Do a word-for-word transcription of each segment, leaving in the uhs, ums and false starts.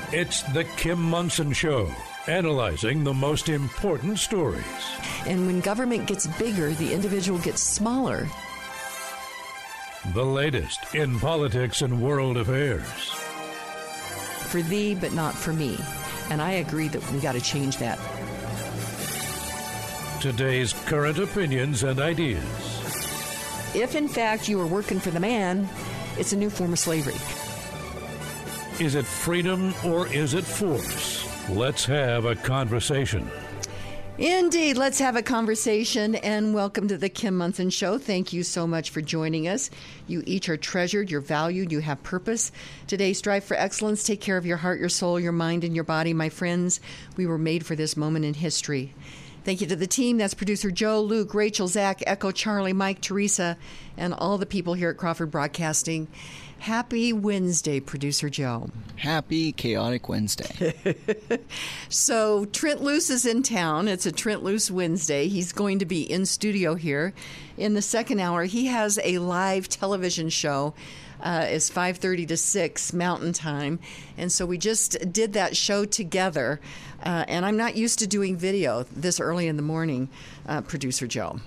It's The Kim Monson Show, analyzing the most important stories. And when government gets bigger, the individual gets smaller. The latest in politics and world affairs. For thee, but not for me. And I agree that we got to change that. Today's current opinions and ideas. If, in fact, you are working for the man, it's a new form of slavery. Is it freedom or is it force? Let's have a conversation. Indeed. Let's have a conversation, and welcome to the Kim Monson Show. Thank you so much for joining us. You each are treasured, you're valued, you have purpose. Today, strive for excellence. Take care of your heart, your soul, your mind, and your body. My friends, we were made for this moment in history. Thank you to the team. That's producer Joe, Luke, Rachel, Zach, Echo, Charlie, Mike, Teresa, and all the people here at Crawford Broadcasting. Happy Wednesday, producer Joe. Happy Chaotic Wednesday. So Trent Loos is in town. It's a Trent Loos Wednesday. He's going to be in studio here in the second hour. He has a live television show. Uh, it's five thirty to six Mountain Time. And so we just did that show together. Uh, and I'm not used to doing video this early in the morning, uh, producer Joe.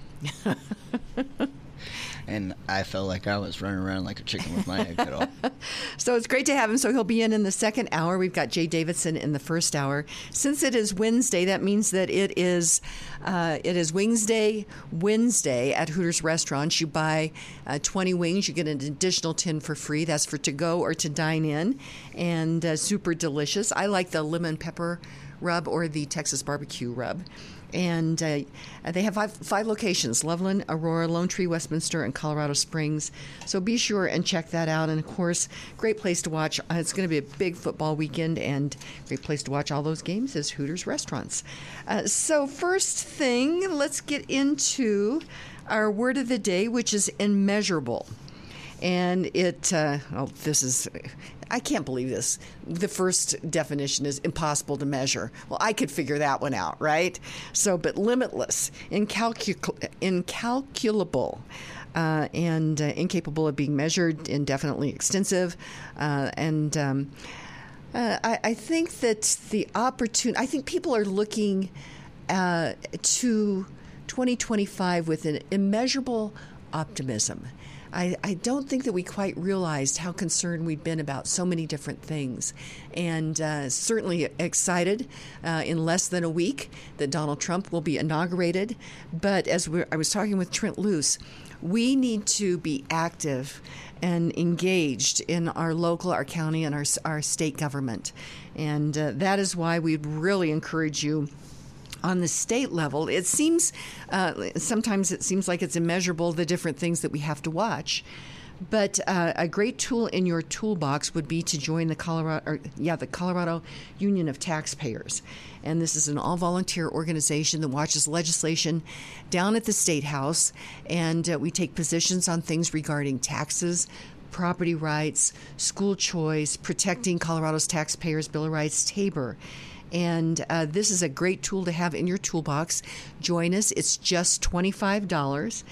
And I felt like I was running around like a chicken with my head cut off. So it's great to have him. So he'll be in in the second hour. We've got Jay Davidson in the first hour. Since it is Wednesday, that means that it is uh, it is Wings Day Wednesday at Hooters Restaurants. You buy uh, twenty wings, you get an additional ten for free. That's for to go or to dine in, and uh, super delicious. I like the lemon pepper rub or the Texas barbecue rub. And uh, they have five, five locations: Loveland, Aurora, Lone Tree, Westminster, and Colorado Springs. So be sure and check that out. And, of course, great place to watch. Uh, it's going to be a big football weekend, and great place to watch all those games is Hooters Restaurants. Uh, so first thing, let's get into our word of the day, which is immeasurable. And it, uh, oh, this is, I can't believe this. The first definition is impossible to measure. Well, I could figure that one out, right? So, but limitless, incalcul- incalculable, uh, and uh, incapable of being measured, indefinitely extensive. Uh, and um, uh, I, I think that the opportunity, I think people are looking uh, to twenty twenty-five with an immeasurable optimism. I, I don't think that we quite realized how concerned we've been about so many different things. And uh, certainly excited uh, in less than a week that Donald Trump will be inaugurated. But as we're, I was talking with Trent Loos, we need to be active and engaged in our local, our county, and our, our state government. And uh, that is why we'd really encourage you. On the state level, it seems, uh, sometimes it seems like it's immeasurable, the different things that we have to watch. But uh, a great tool in your toolbox would be to join the Colorado, or, yeah, the Colorado Union of Taxpayers. And this is an all-volunteer organization that watches legislation down at the State House. And uh, we take positions on things regarding taxes, property rights, school choice, protecting Colorado's taxpayers' Bill of Rights, Tabor. And uh, this is a great tool to have in your toolbox. Join us. It's just twenty-five dollars.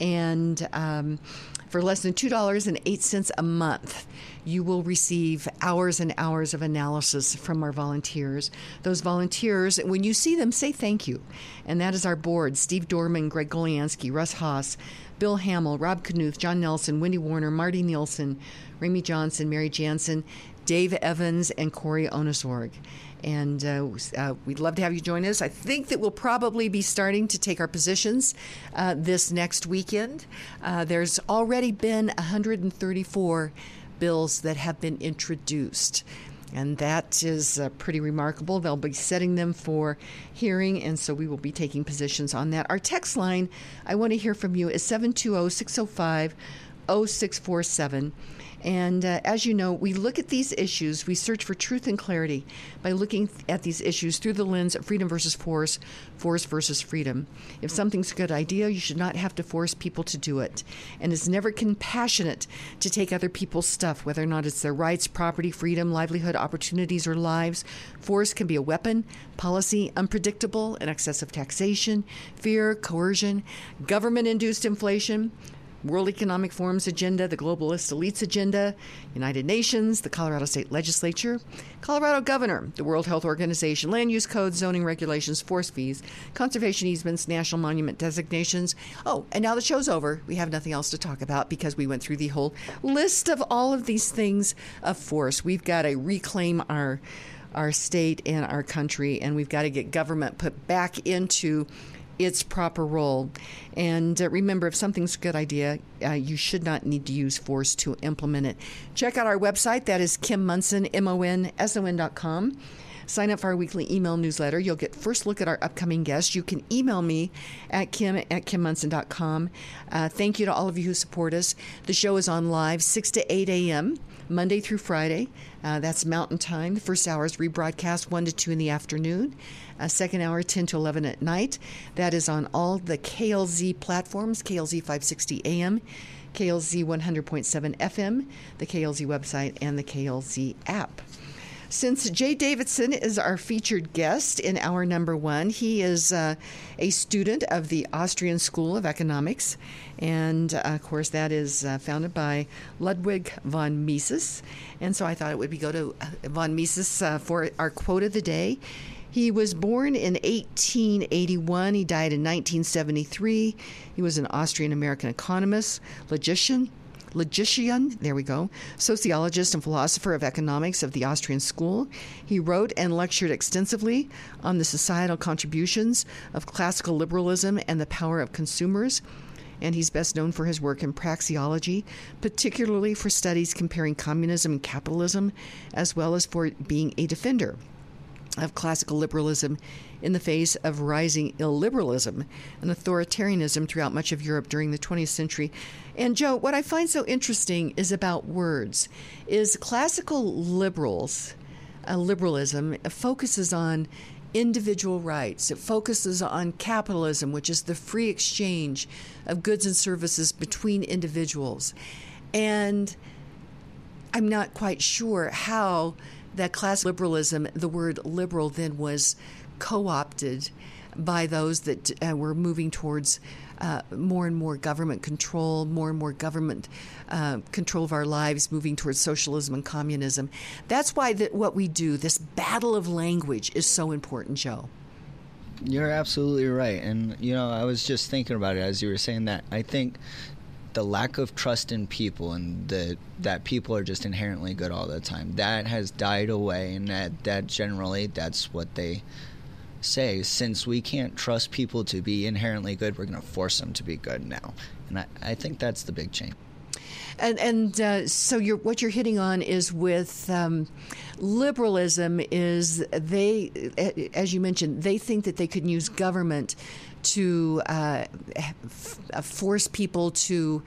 And um, for less than two dollars and eight cents a month, you will receive hours and hours of analysis from our volunteers. Those volunteers, when you see them, say thank you. And that is our board: Steve Dorman, Greg Goliansky, Russ Haas, Bill Hamill, Rob Knuth, John Nelson, Wendy Warner, Marty Nielsen, Remy Johnson, Mary Jansen, Dave Evans, and Corey Onesorg. And uh, uh, we'd love to have you join us. I think that we'll probably be starting to take our positions uh, this next weekend. Uh, there's already been one hundred thirty-four bills that have been introduced. And that is uh, pretty remarkable. They'll be setting them for hearing, and so we will be taking positions on that. Our text line, I want to hear from you, is seven two zero, six zero five, zero six four seven. And uh, as you know, we look at these issues, we search for truth and clarity by looking at these issues through the lens of freedom versus force, force versus freedom. If something's a good idea, you should not have to force people to do it. And it's never compassionate to take other people's stuff, whether or not it's their rights, property, freedom, livelihood, opportunities, or lives. Force can be a weapon, policy, unpredictable and excessive taxation, fear, coercion, government-induced inflation, World Economic Forum's agenda, the Globalist Elites agenda, United Nations, the Colorado State Legislature, Colorado Governor, the World Health Organization, land use codes, zoning regulations, forest fees, conservation easements, national monument designations. Oh, and now the show's over. We have nothing else to talk about because we went through the whole list of all of these things of force. We've got to reclaim our our state and our country, and we've got to get government put back into its proper role. And uh, remember, if something's a good idea, uh, you should not need to use force to implement it. Check out our website. That is Kim Monson, M O N S O N dot com. Sign up for our weekly email newsletter. You'll get first look at our upcoming guests. You can email me at kim at kim monson dot com. Uh, thank you to all of you who support us. The show is on live six to eight a.m., Monday through Friday. Uh, that's Mountain Time. The first hour is rebroadcast one to two in the afternoon. Uh, second hour, ten to eleven at night. That is on all the K L Z platforms, K L Z five sixty A M, K L Z one hundred point seven F M, the K L Z website, and the K L Z app. Since Jay Davidson is our featured guest in hour number one, he is uh, a student of the Austrian School of Economics. And, uh, of course, that is uh, founded by Ludwig von Mises. And so I thought it would be go to von Mises uh, for our quote of the day. He was born in eighteen eighty-one. He died in nineteen seventy-three. He was an Austrian-American economist, logician, logician, there we go, sociologist and philosopher of economics of the Austrian School. He wrote and lectured extensively on the societal contributions of classical liberalism and the power of consumers. And he's best known for his work in praxeology, particularly for studies comparing communism and capitalism, as well as for being a defender of classical liberalism in the face of rising illiberalism and authoritarianism throughout much of Europe during the twentieth century. And Joe, what I find so interesting is about words, is classical liberals, uh, liberalism focuses on individual rights. It focuses on capitalism, which is the free exchange of goods and services between individuals. And I'm not quite sure how that class liberalism, the word liberal, then was co-opted by those that uh, were moving towards uh, more and more government control, more and more government uh, control of our lives, moving towards socialism and communism. That's why that what we do, this battle of language, is so important, Joe. You're absolutely right. And, you know, I was just thinking about it as you were saying that. I think the lack of trust in people and the that people are just inherently good all the time, that has died away, and that, that generally that's what they say. Since we can't trust people to be inherently good, we're going to force them to be good now. And I, I think that's the big change. And and uh, so you're, what you're hitting on is with um, liberalism is they, as you mentioned, they think that they could use government to uh, f- force people to,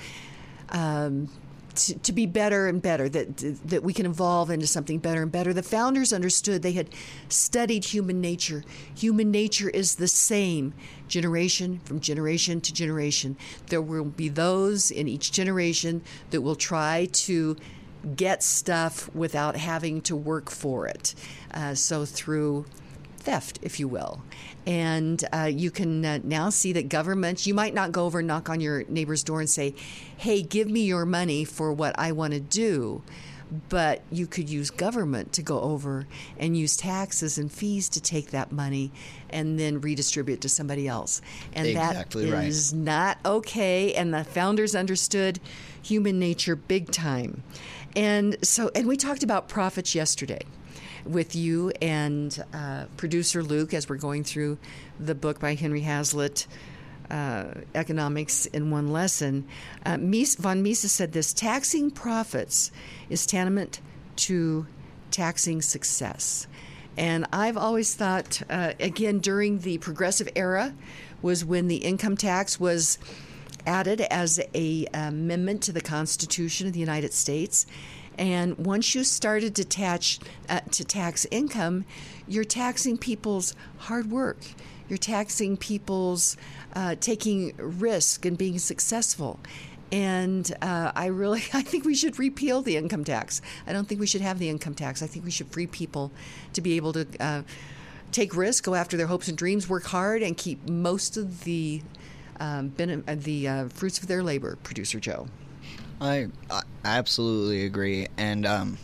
um, to to be better and better, that that we can evolve into something better and better. The founders understood, they had studied human nature. Human nature is the same generation from generation to generation. There will be those in each generation that will try to get stuff without having to work for it. Uh, so through theft, if you will. And uh, you can uh, now see that government, you might not go over and knock on your neighbor's door and say, hey, give me your money for what I want to do. But you could use government to go over and use taxes and fees to take that money and then redistribute it to somebody else. And exactly that right. is not okay. And the founders understood human nature big time. And so, and we talked about profits yesterday with you and uh, producer Luke as we're going through the book by Henry Hazlitt, uh, Economics in One Lesson. Uh, Mies, von Mises said this: taxing profits is tantamount to taxing success. And I've always thought, uh, again, during the Progressive Era was when the income tax was added as a amendment to the Constitution of the United States. And once you started to tax, uh, to tax income, you're taxing people's hard work. You're taxing people's uh, taking risk and being successful. And uh, I really, I think we should repeal the income tax. I don't think we should have the income tax. I think we should free people to be able to uh, take risks, go after their hopes and dreams, work hard, and keep most of the um, been, uh, the uh, fruits of their labor, Producer Joe. I, I absolutely agree. And um,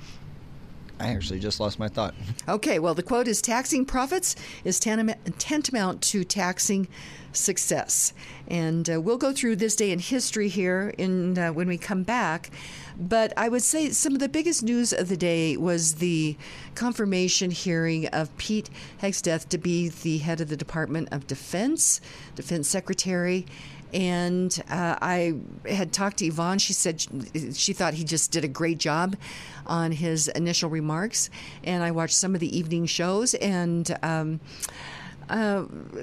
I actually just lost my thought. Okay, well, the quote is, taxing profits is tantamount, tantamount to taxing success. And uh, we'll go through this day in history here in uh, when we come back. But I would say some of the biggest news of the day was the confirmation hearing of Pete Hegseth to be the head of the Department of Defense, Defense Secretary. And uh, I had talked to Yvonne. She said she, she thought he just did a great job on his initial remarks. And I watched some of the evening shows, and um, uh,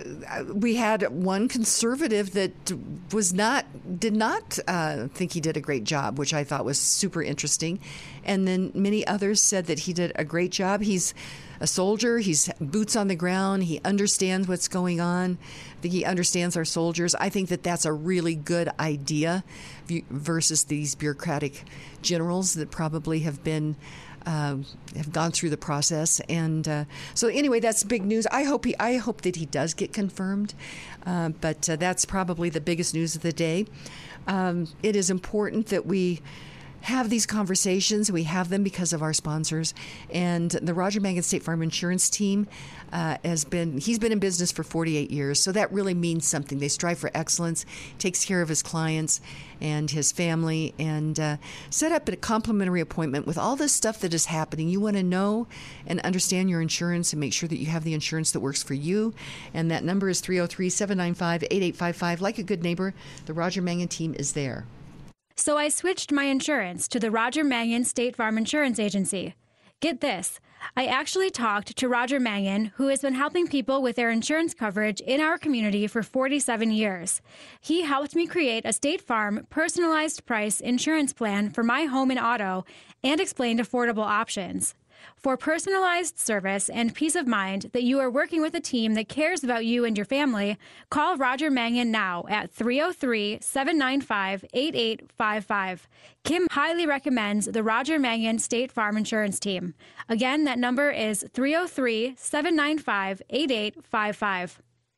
we had one conservative that was not did not uh, think he did a great job, which I thought was super interesting. And then many others said that he did a great job. He's a soldier. He's boots on the ground. He understands what's going on. I think he understands our soldiers. I think that that's a really good idea versus these bureaucratic generals that probably have been uh, have gone through the process. And uh, so anyway, that's big news. I hope he. I hope that he does get confirmed. Uh, but uh, that's probably the biggest news of the day. Um, it is important that we have these conversations. We have them because of our sponsors. And the Roger Mangan State Farm Insurance team uh, has been, he's been in business for forty-eight years. So that really means something. They strive for excellence, takes care of his clients and his family, and uh, set up a complimentary appointment with all this stuff that is happening. You want to know and understand your insurance and make sure that you have the insurance that works for you. And that number is three oh three, seven nine five, eight eight five five. Like a good neighbor, the Roger Mangan team is there. So I switched my insurance to the Roger Mangan State Farm Insurance Agency. Get this, I actually talked to Roger Mangan, who has been helping people with their insurance coverage in our community for forty-seven years. He helped me create a State Farm personalized price insurance plan for my home and auto and explained affordable options. For personalized service and peace of mind that you are working with a team that cares about you and your family, call Roger Mangan now at three oh three, seven nine five, eight eight five five. Kim highly recommends the Roger Mangan State Farm Insurance Team. Again, that number is three oh three, seven nine five, eight eight five five.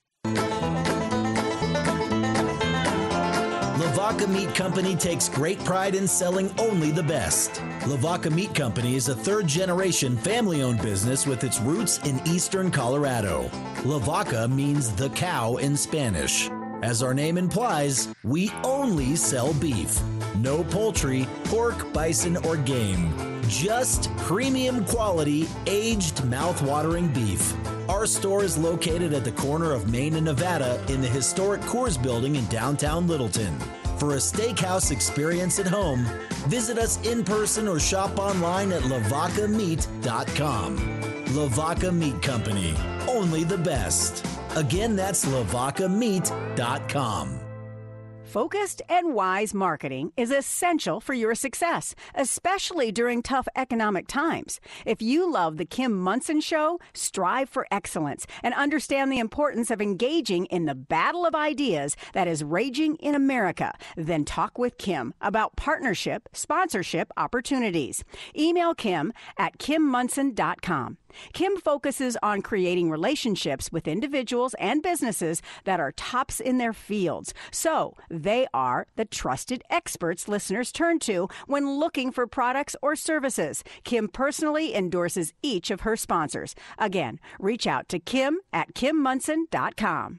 Lavaca Meat Company takes great pride in selling only the best. Lavaca Meat Company is a third-generation family-owned business with its roots in eastern Colorado. Lavaca means the cow in Spanish. As our name implies, we only sell beef. No poultry, pork, bison, or game. Just premium quality, aged, mouth-watering beef. Our store is located at the corner of Main and Nevada in the historic Coors Building in downtown Littleton. For a steakhouse experience at home, visit us in person or shop online at lavaca meat dot com. Lavaca Meat Company, only the best. Again, that's lavaca meat dot com. Focused and wise marketing is essential for your success, especially during tough economic times. If you love The Kim Monson Show, strive for excellence and understand the importance of engaging in the battle of ideas that is raging in America, then talk with Kim about partnership, sponsorship opportunities. Email Kim at kim monson dot com. Kim focuses on creating relationships with individuals and businesses that are tops in their fields. So they are the trusted experts listeners turn to when looking for products or services. Kim personally endorses each of her sponsors. Again, reach out to Kim at kim monson dot com.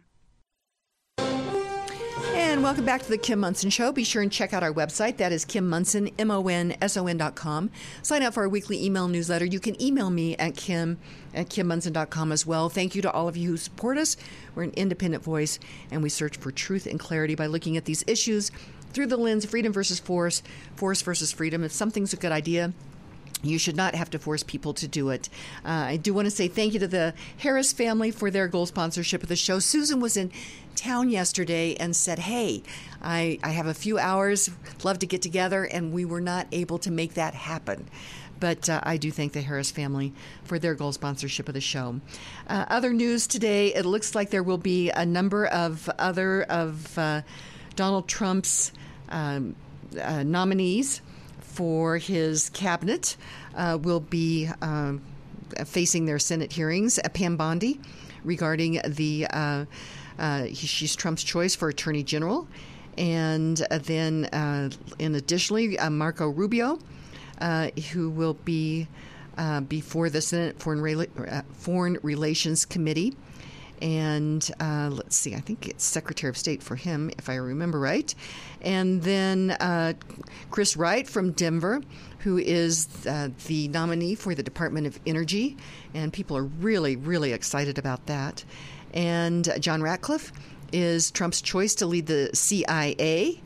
And welcome back to the Kim Monson Show. Be sure and check out our website. That is Kim Monson, M O N S O N dot com. Sign up for our weekly email newsletter. You can email me at Kim at kim monson dot com as well. Thank you to all of you who support us. We're an independent voice, and we search for truth and clarity by looking at these issues through the lens of freedom versus force, force versus freedom. If something's a good idea, you should not have to force people to do it. Uh, I do want to say thank you to the Harris family for their gold sponsorship of the show. Susan was in town yesterday and said, hey, I, I have a few hours, love to get together, and we were not able to make that happen. But uh, I do thank the Harris family for their gold sponsorship of the show. Uh, other news today, it looks like there will be a number of other of uh, Donald Trump's um, uh, nominees for his cabinet uh, will be um, facing their Senate hearings. Uh, Pam Bondi, regarding the uh, Uh, he, she's Trump's choice for Attorney General. And uh, then, uh, and additionally, uh, Marco Rubio, uh, who will be uh, before the Senate Foreign, Rel- uh, Foreign Relations Committee. And uh, let's see, I think it's Secretary of State for him, if I remember right. And then uh, Chris Wright from Denver, who is uh, the nominee for the Department of Energy. And people are really, really excited about that. And uh, John Ratcliffe is Trump's choice to lead the C I A.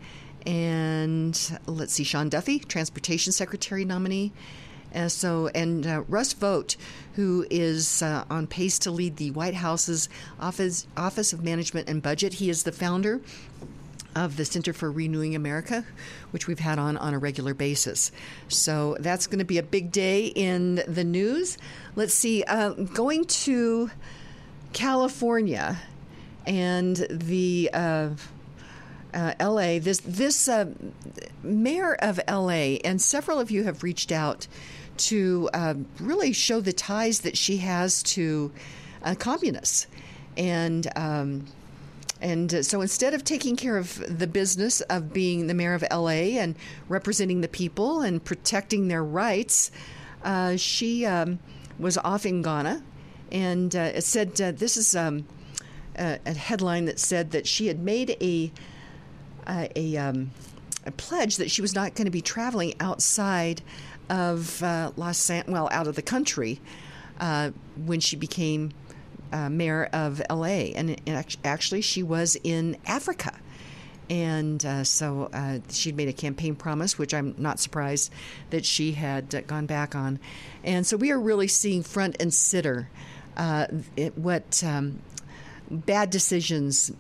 And let's see, Sean Duffy, Transportation Secretary nominee. Uh, so, and uh, Russ Vought, who is uh, on pace to lead the White House's Office Office of Management and Budget. He is the founder of the Center for Renewing America, which we've had on on a regular basis. So that's going to be a big day in the news. Let's see, uh, going to California and the uh, uh, L A, this this uh, mayor of L A, and several of you have reached out to uh, really show the ties that she has to uh, communists. And um, and so instead of taking care of the business of being the mayor of L A and representing the people and protecting their rights, uh, she um, was off in Ghana. And uh, it said, uh, this is um, a, a headline that said that she had made a, a, a, um, a pledge that she was not going to be traveling outside of uh, Los An- well, out of the country uh, when she became uh, mayor of L A. And, and actually, she was in Africa. And uh, so uh, she'd made a campaign promise, which I'm not surprised that she had uh, gone back on. And so we are really seeing front and center uh, it, what um, bad decisions,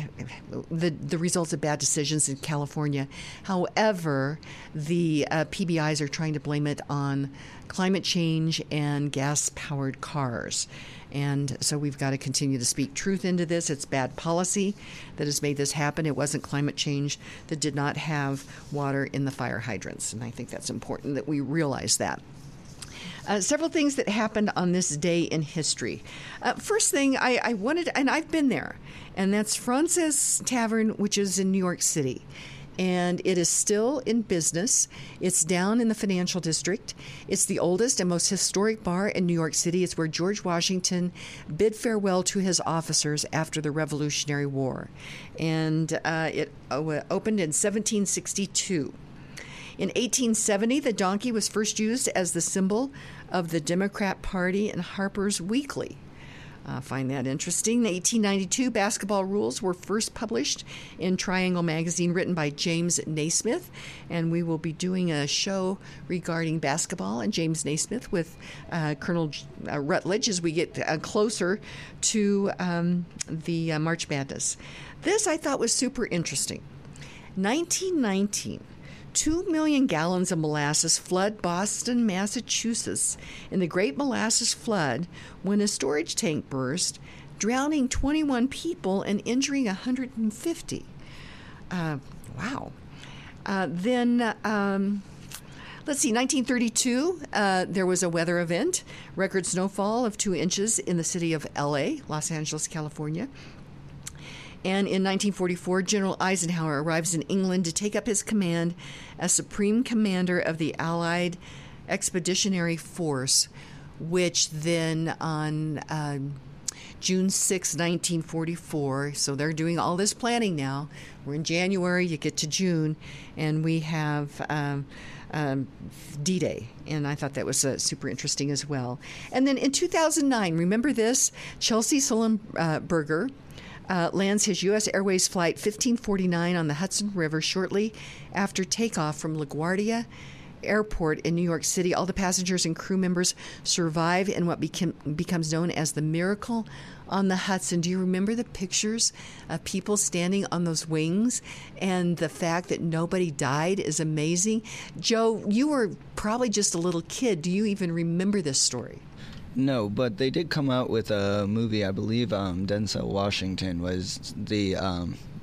the the results of bad decisions in California. However, the uh, P B Is are trying to blame it on climate change and gas-powered cars. And so we've got to continue to speak truth into this. It's bad policy that has made this happen. It wasn't climate change that did not have water in the fire hydrants. And I think that's important that we realize that. Uh, several things that happened on this day in history. Uh, first thing, I, I wanted, and I've been there, and that's Frances Tavern, which is in New York City. And it is still in business. It's down in the financial district. It's the oldest and most historic bar in New York City. It's where George Washington bid farewell to his officers after the Revolutionary War. And uh, it uh, opened in seventeen sixty-two. In eighteen seventy, the donkey was first used as the symbol of the Democrat Party in Harper's Weekly. I uh, find that interesting. The eighteen ninety-two basketball rules were first published in Triangle magazine, written by James Naismith, and we will be doing a show regarding basketball and James Naismith with uh, Colonel uh, Rutledge as we get uh, closer to um, the uh, March Madness. This I thought was super interesting. nineteen nineteen. Two million gallons of molasses flood Boston, Massachusetts in the Great Molasses Flood when a storage tank burst, drowning twenty-one people and injuring one hundred fifty. Uh, wow. Uh, then, um, let's see, nineteen thirty-two, uh, there was a weather event, record snowfall of two inches in the city of L A, Los Angeles, California. And in nineteen forty-four, General Eisenhower arrives in England to take up his command as Supreme Commander of the Allied Expeditionary Force, which then on uh, June sixth, nineteen forty-four, so they're doing all this planning now. We're in January, you get to June, and we have um, um, D-Day, and I thought that was uh, super interesting as well. And then in two thousand nine, remember this? Chelsea Sullenberger Uh, lands his U S Airways Flight fifteen forty-nine on the Hudson River shortly after takeoff from LaGuardia Airport in New York City. All the passengers and crew members survive in what became, becomes known as the Miracle on the Hudson. Do you remember the pictures of people standing on those wings? And the fact that nobody died is amazing. Joe, you were probably just a little kid. Do you even remember this story? No, but they did come out with a movie. I believe um, Denzel Washington was the um,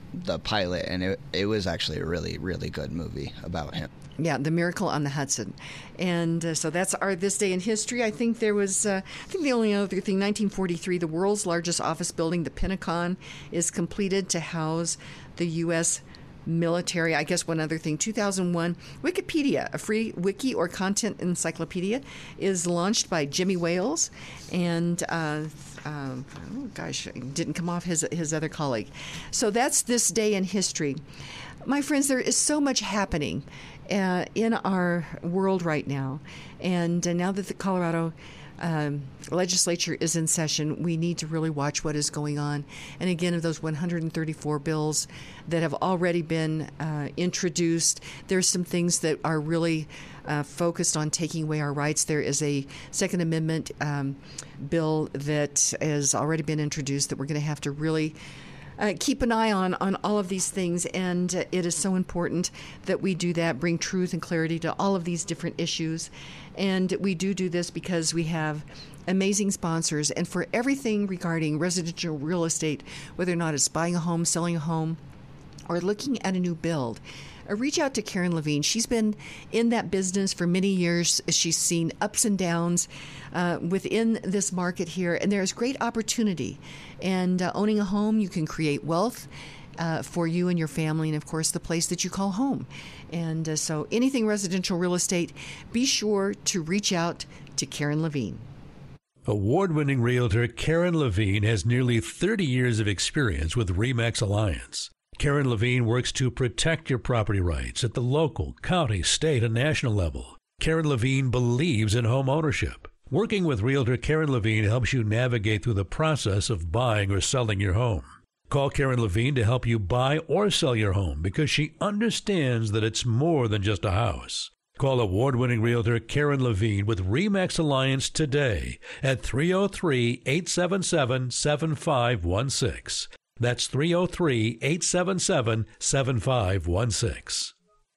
the pilot, and it it was actually a really really good movie about him. Yeah, The Miracle on the Hudson. And uh, so that's our This Day in History. I think there was, uh, I think the only other thing, nineteen forty-three, the world's largest office building, the Pentagon, is completed to house the U S military. I guess one other thing, two thousand one, Wikipedia, a free wiki or content encyclopedia, is launched by Jimmy Wales. And, uh, um, oh gosh, it didn't come off his, his other colleague. So that's This Day in History. My friends, there is so much happening Uh, in our world right now. And uh, now that the Colorado um, legislature is in session, we need to really watch what is going on. And again, of those one hundred thirty-four bills that have already been uh, introduced, there's some things that are really uh, focused on taking away our rights. There is a Second Amendment um, bill that has already been introduced that we're going to have to really Uh, keep an eye on on all of these things, and uh, it is so important that we do that, bring truth and clarity to all of these different issues. And we do do this because we have amazing sponsors, and for everything regarding residential real estate, whether or not it's buying a home, selling a home, or looking at a new build, Uh, reach out to Karen Levine. She's been in that business for many years. She's seen ups and downs uh, within this market here, and there's great opportunity. And uh, owning a home, you can create wealth uh, for you and your family, and of course, the place that you call home. And uh, so anything residential real estate, be sure to reach out to Karen Levine. Award-winning realtor Karen Levine has nearly thirty years of experience with RE/MAX Alliance. Karen Levine works to protect your property rights at the local, county, state, and national level. Karen Levine believes in home ownership. Working with realtor Karen Levine helps you navigate through the process of buying or selling your home. Call Karen Levine to help you buy or sell your home because she understands that it's more than just a house. Call award-winning realtor Karen Levine with RE/MAX Alliance today at three oh three, eight seven seven, seven five one six. That's three oh three, eight seven seven, seven five one six.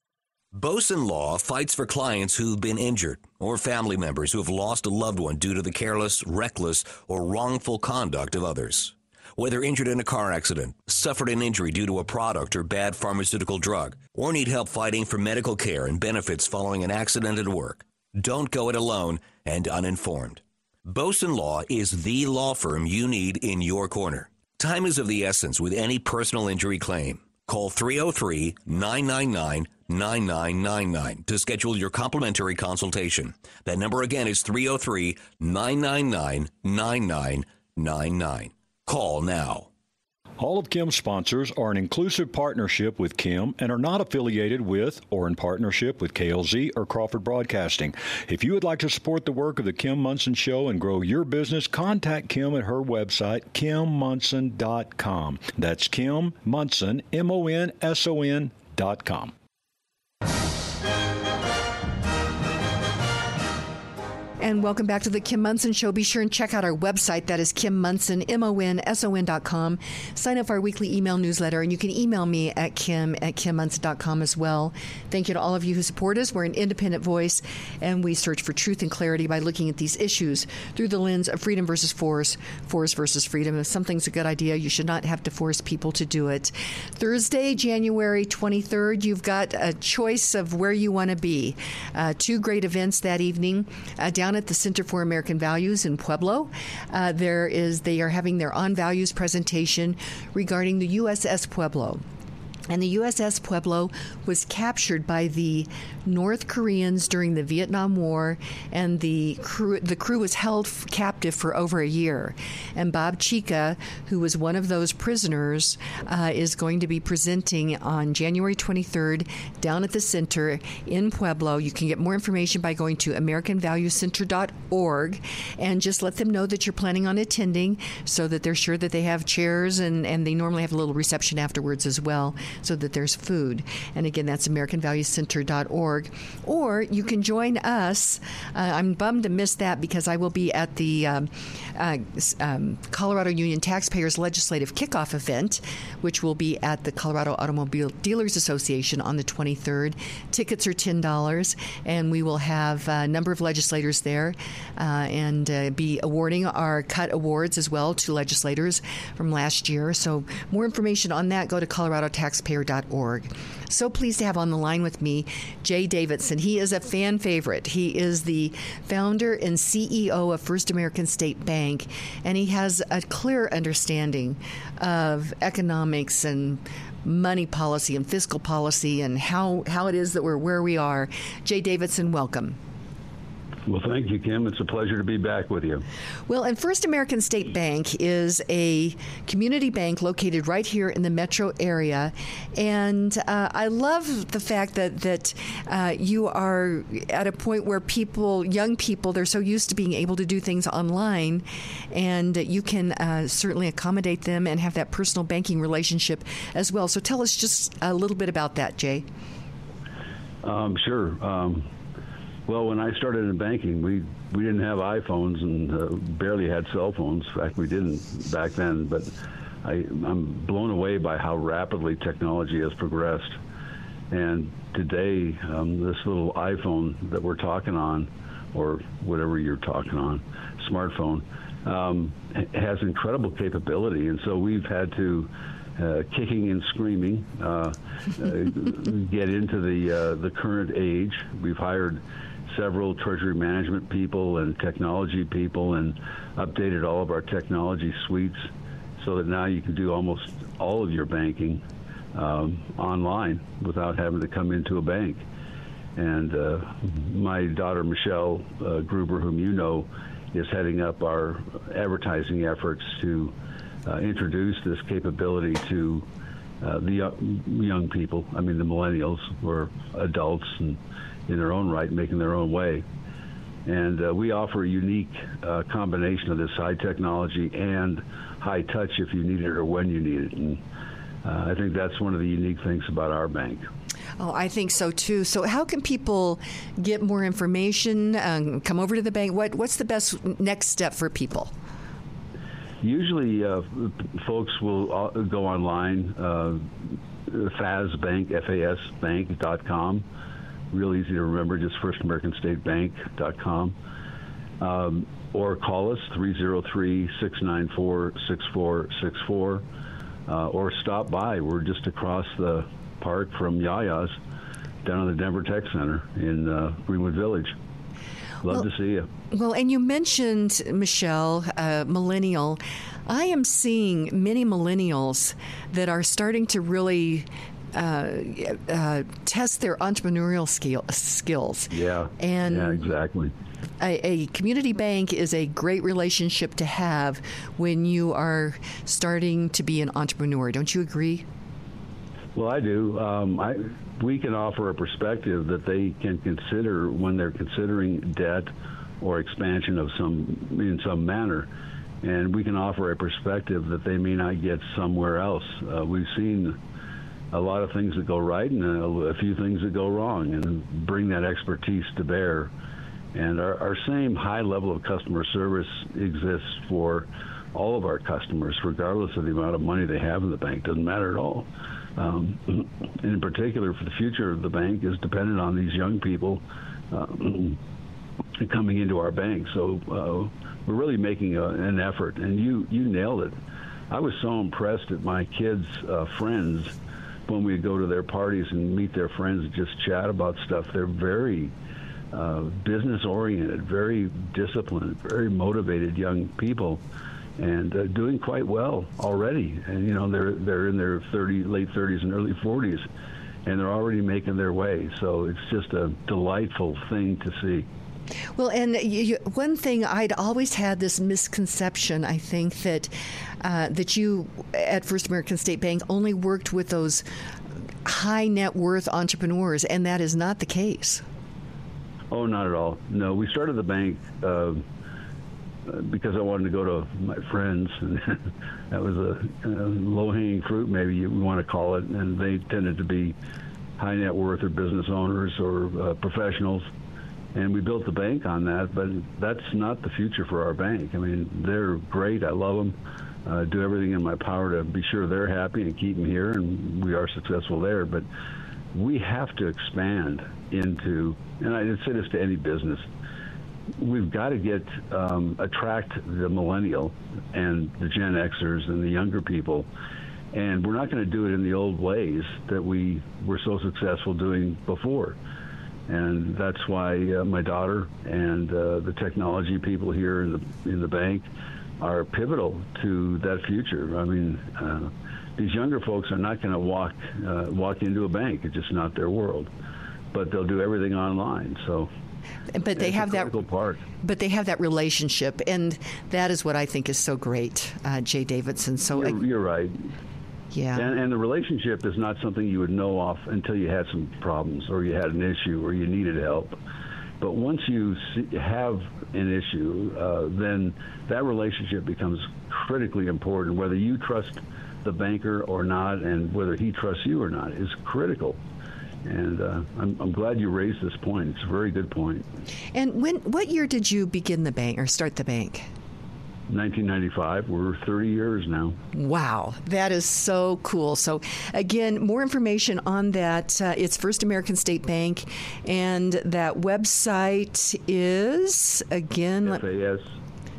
Boson Law fights for clients who've been injured or family members who have lost a loved one due to the careless, reckless, or wrongful conduct of others. Whether injured in a car accident, suffered an injury due to a product or bad pharmaceutical drug, or need help fighting for medical care and benefits following an accident at work, don't go it alone and uninformed. Boson Law is the law firm you need in your corner. Time is of the essence with any personal injury claim. Call three oh three, nine nine nine, nine nine nine nine to schedule your complimentary consultation. That number again is three oh three, nine nine nine, nine nine nine nine. Call now. All of Kim's sponsors are an inclusive partnership with Kim and are not affiliated with or in partnership with K L Z or Crawford Broadcasting. If you would like to support the work of the Kim Monson Show and grow your business, contact Kim at her website, kim monson dot com. That's Kim Monson, M O N S O N dot com. And welcome back to the Kim Monson Show. Be sure and check out our website. That is Kim Monson, M O N S O N dot com. Sign up for our weekly email newsletter, and you can email me at kim at kim monson dot com as well. Thank you to all of you who support us. We're an independent voice, and we search for truth and clarity by looking at these issues through the lens of freedom versus force, force versus freedom. If something's a good idea, you should not have to force people to do it. Thursday, January twenty-third, you've got a choice of where you want to be. Uh, two great events that evening. Uh, down at the Center for American Values in Pueblo. Uh, there is, they are having their On Values presentation regarding the U S S Pueblo. And the U S S Pueblo was captured by the North Koreans during the Vietnam War, and the crew, the crew was held f- captive for over a year. And Bob Chica, who was one of those prisoners, uh, is going to be presenting on January twenty-third down at the center in Pueblo. You can get more information by going to american value center dot org and just let them know that you're planning on attending so that they're sure that they have chairs, and, and they normally have a little reception afterwards as well. so that there's food. And again, that's american value center dot org. Or you can join us. Uh, I'm bummed to miss that because I will be at the um, uh, um, Colorado Union Taxpayers Legislative Kickoff event, which will be at the Colorado Automobile Dealers Association on the twenty-third. Tickets are ten dollars, and we will have a number of legislators there uh, and uh, be awarding our cut awards as well to legislators from last year. So more information on that, go to colorado taxpayer dot org. So pleased to have on the line with me Jay Davidson. He is a fan favorite. He is the founder and C E O of First American State Bank, and he has a clear understanding of economics and money policy and fiscal policy and how, how it is that we're where we are. Jay Davidson, welcome. Well, thank you, Kim. It's a pleasure to be back with you. Well, and First American State Bank is a community bank located right here in the metro area. And uh, I love the fact that, that uh, you are at a point where people, young people, they're so used to being able to do things online, and you can uh, certainly accommodate them and have that personal banking relationship as well. So tell us just a little bit about that, Jay. Um, sure. Um, Well, when I started in banking, we, we didn't have iPhones and uh, barely had cell phones. In fact, we didn't back then. But I, I'm blown away by how rapidly technology has progressed. And today, um, this little iPhone that we're talking on, or whatever you're talking on, smartphone, um, has incredible capability. And so we've had to, uh, kicking and screaming, uh, uh, get into the uh, the current age. We've hired several treasury management people and technology people and updated all of our technology suites so that now you can do almost all of your banking um, online without having to come into a bank. And uh, my daughter, Michelle uh, Gruber, whom you know, is heading up our advertising efforts to uh, introduce this capability to uh, the young people. I mean, the millennials, were adults and in their own right, making their own way. And uh, we offer a unique uh, combination of this high technology and high touch if you need it or when you need it. And uh, I think that's one of the unique things about our bank. Oh, I think so too. So how can people get more information, um, come over to the bank? What What's the best next step for people? Usually uh, folks will go online, uh, FASBank, F A S bank dot com. Real easy to remember, just first american state bank dot com. Um, or call us, three oh three, six nine four, six four six four, uh, or stop by. We're just across the park from Yaya's down in the Denver Tech Center in uh, Greenwood Village. Love well, to see you. Well, and you mentioned, Michelle, uh, millennial. I am seeing many millennials that are starting to really Uh, uh, test their entrepreneurial skill, skills. Yeah, and yeah, exactly. A, a community bank is a great relationship to have when you are starting to be an entrepreneur. Don't you agree? Well, I do. Um, I, we can offer a perspective that they can consider when they're considering debt or expansion of some in some manner. And we can offer a perspective that they may not get somewhere else. Uh, we've seen a lot of things that go right and a, a few things that go wrong, and bring that expertise to bear. And our, our same high level of customer service exists for all of our customers, regardless of the amount of money they have in the bank. Doesn't matter at all. Um, and in particular, for the future of the bank is dependent on these young people uh, coming into our bank. So uh, we're really making a, an effort, and you, you nailed it. I was so impressed at my kids' uh, friends when we go to their parties and meet their friends and just chat about stuff. They're very uh, business-oriented, very disciplined, very motivated young people, and uh, doing quite well already. And you know, they're they're in their thirty, late thirties and early forties, and they're already making their way. So it's just a delightful thing to see. Well, and you, one thing, I'd always had this misconception, I think, that uh, that you at First American State Bank only worked with those high net worth entrepreneurs, and that is not the case. Oh, not at all. No, we started the bank uh, because I wanted to go to my friends, and that was a, a low-hanging fruit, maybe you want to call it, and they tended to be high net worth or business owners or uh, professionals, and we built the bank on that, but that's not the future for our bank. I mean, they're great. I love them. Uh, do everything in my power to be sure they're happy and keep them here, and we are successful there, but we have to expand into, and I say this to any business, we've got to get um, attract the millennial and the Gen Xers and the younger people, and we're not going to do it in the old ways that we were so successful doing before. And that's why uh, my daughter and uh, the technology people here in the in the bank are pivotal to that future. I mean, uh, these younger folks are not going to walk uh, walk into a bank. It's just not their world. But they'll do everything online. So. But they have that part. But they have that relationship, and that is what I think is so great, uh, Jay Davidson. So you're, I, you're right. Yeah. And, and the relationship is not something you would know off until you had some problems, or you had an issue, or you needed help. But once you see, have an issue, uh, then that relationship becomes critically important. Whether you trust the banker or not, and whether he trusts you or not, is critical. And uh, I'm, I'm glad you raised this point. It's a very good point. And when, what year did you begin the bank or start the bank? nineteen ninety-five. We're thirty years now. Wow, that is so cool. So, again, more information on that. Uh, it's First American State Bank, and that website is, again... F A S.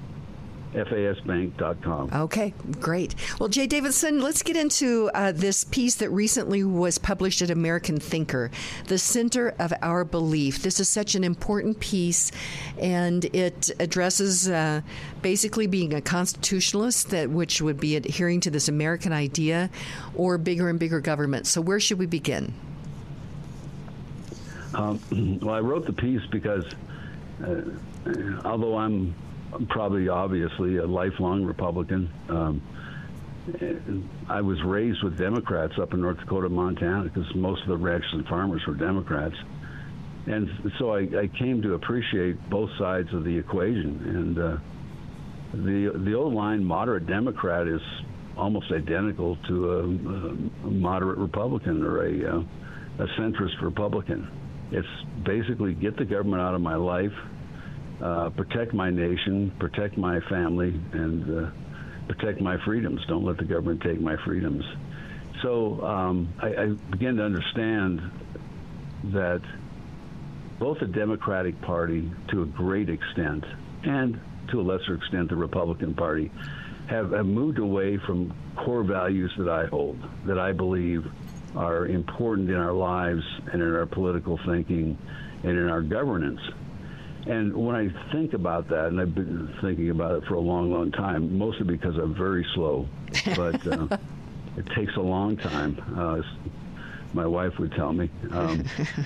F A S bank dot com. Okay, great. Well, Jay Davidson, let's get into uh, this piece that recently was published at American Thinker, The Center of Our Belief. This is such an important piece, and it addresses uh, basically being a constitutionalist, that which would be adhering to this American idea, or bigger and bigger government. So where should we begin? Um, well, I wrote the piece because uh, although I'm I'm probably obviously a lifelong Republican. Um, I was raised with Democrats up in North Dakota, Montana, because most of the ranchers and farmers were Democrats. And so I, I came to appreciate both sides of the equation. And uh, the the old line moderate Democrat is almost identical to a, a moderate Republican or a, uh, a centrist Republican. It's basically get the government out of my life, Uh, protect my nation, protect my family, and uh, protect my freedoms. Don't let the government take my freedoms. So um, I, I began to understand that both the Democratic Party, to a great extent, and to a lesser extent the Republican Party, have, have moved away from core values that I hold, that I believe are important in our lives and in our political thinking and in our governance. And when I think about that, and I've been thinking about it for a long, long time, mostly because I'm very slow, but uh, it takes a long time, uh, my wife would tell me. Um,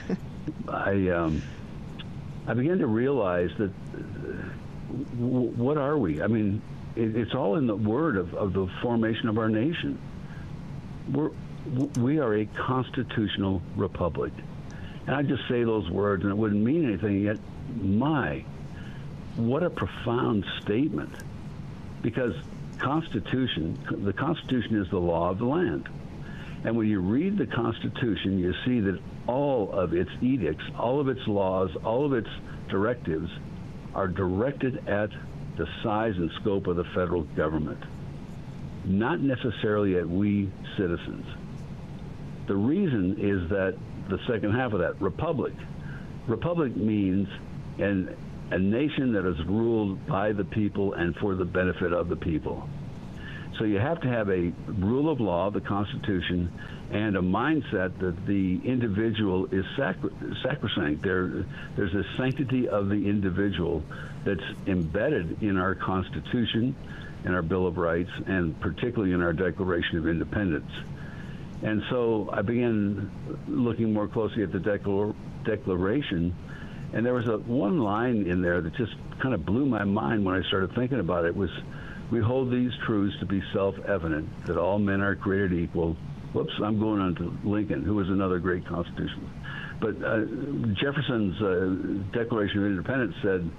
I um, I began to realize that uh, w- what are we? I mean, it, it's all in the word of, of the formation of our nation. We're, we are a constitutional republic. And I just say those words, and it wouldn't mean anything, yet my, what a profound statement. Because Constitution, the Constitution is the law of the land. And when you read the Constitution, you see that all of its edicts, all of its laws, all of its directives are directed at the size and scope of the federal government, not necessarily at we citizens. The reason is that the second half of that, republic. Republic means an, a nation that is ruled by the people and for the benefit of the people. So you have to have a rule of law, the Constitution, and a mindset that the individual is sacro- sacrosanct. There, there's a sanctity of the individual that's embedded in our Constitution, in our Bill of Rights, and particularly in our Declaration of Independence. And so I began looking more closely at the declar- Declaration, and there was a one line in there that just kind of blew my mind when I started thinking about it. It was, we hold these truths to be self-evident, that all men are created equal. Whoops, I'm going on to Lincoln, who was another great constitutionalist. But uh, Jefferson's uh, Declaration of Independence said,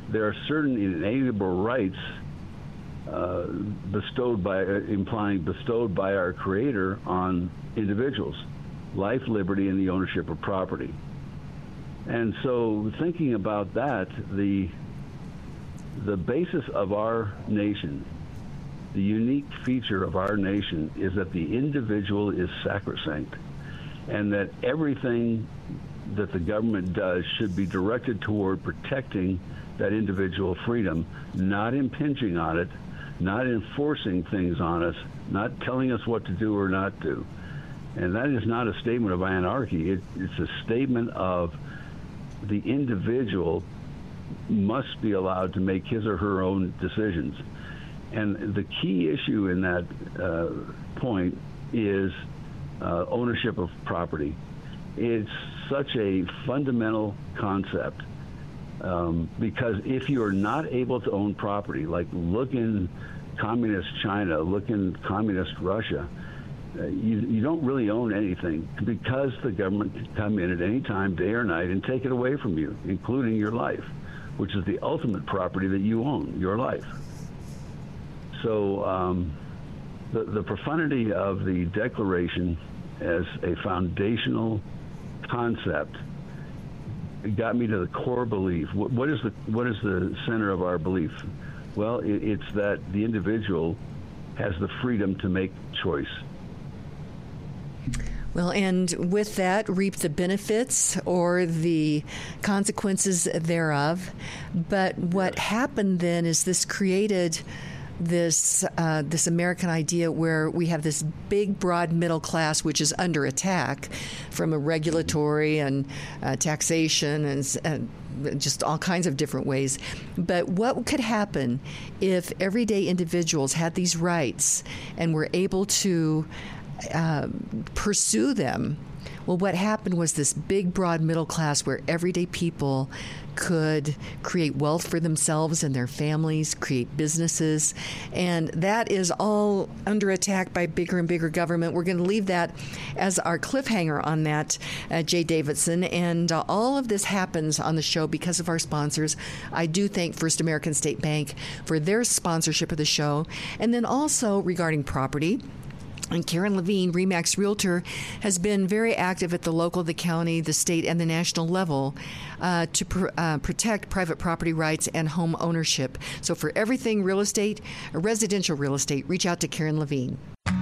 there are certain inalienable rights uh, bestowed by, uh, implying bestowed by our Creator on individuals: life, liberty, and the ownership of property. And so, thinking about that, the the basis of our nation, the unique feature of our nation, is that the individual is sacrosanct, and that everything that the government does should be directed toward protecting that individual freedom, not impinging on it, not enforcing things on us, not telling us what to do or not do. And that is not a statement of anarchy. It, it's a statement of the individual must be allowed to make his or her own decisions. And the key issue in that uh, point is uh, ownership of property. It's such a fundamental concept um, because if you're not able to own property, like look in communist China, look in communist Russia, uh, you, you don't really own anything because the government can come in at any time, day or night, and take it away from you, including your life, which is the ultimate property that you own, your life. So um, the, the profundity of the Declaration as a foundational concept got me to the core belief. What, what is the what is the center of our belief? Well, it, it's that the individual has the freedom to make choice. Well, and with that, reap the benefits or the consequences thereof. But what happened then is this created this uh, this American idea where we have this big, broad middle class, which is under attack from a regulatory and uh, taxation and, and just all kinds of different ways. But what could happen if everyday individuals had these rights and were able to uh, pursue them? Well, what happened was this big, broad middle class where everyday people could create wealth for themselves and their families, create businesses, and that is all under attack by bigger and bigger government. We're going to leave that as our cliffhanger on that, uh, Jay Davidson, and uh, all of this happens on the show because of our sponsors. I do thank First American State Bank for their sponsorship of the show, and then also regarding property. And Karen Levine, RE/MAX Realtor, has been very active at the local, the county, the state, and the national level uh, to pr- uh, protect private property rights and home ownership. So for everything real estate, residential real estate, reach out to Karen Levine.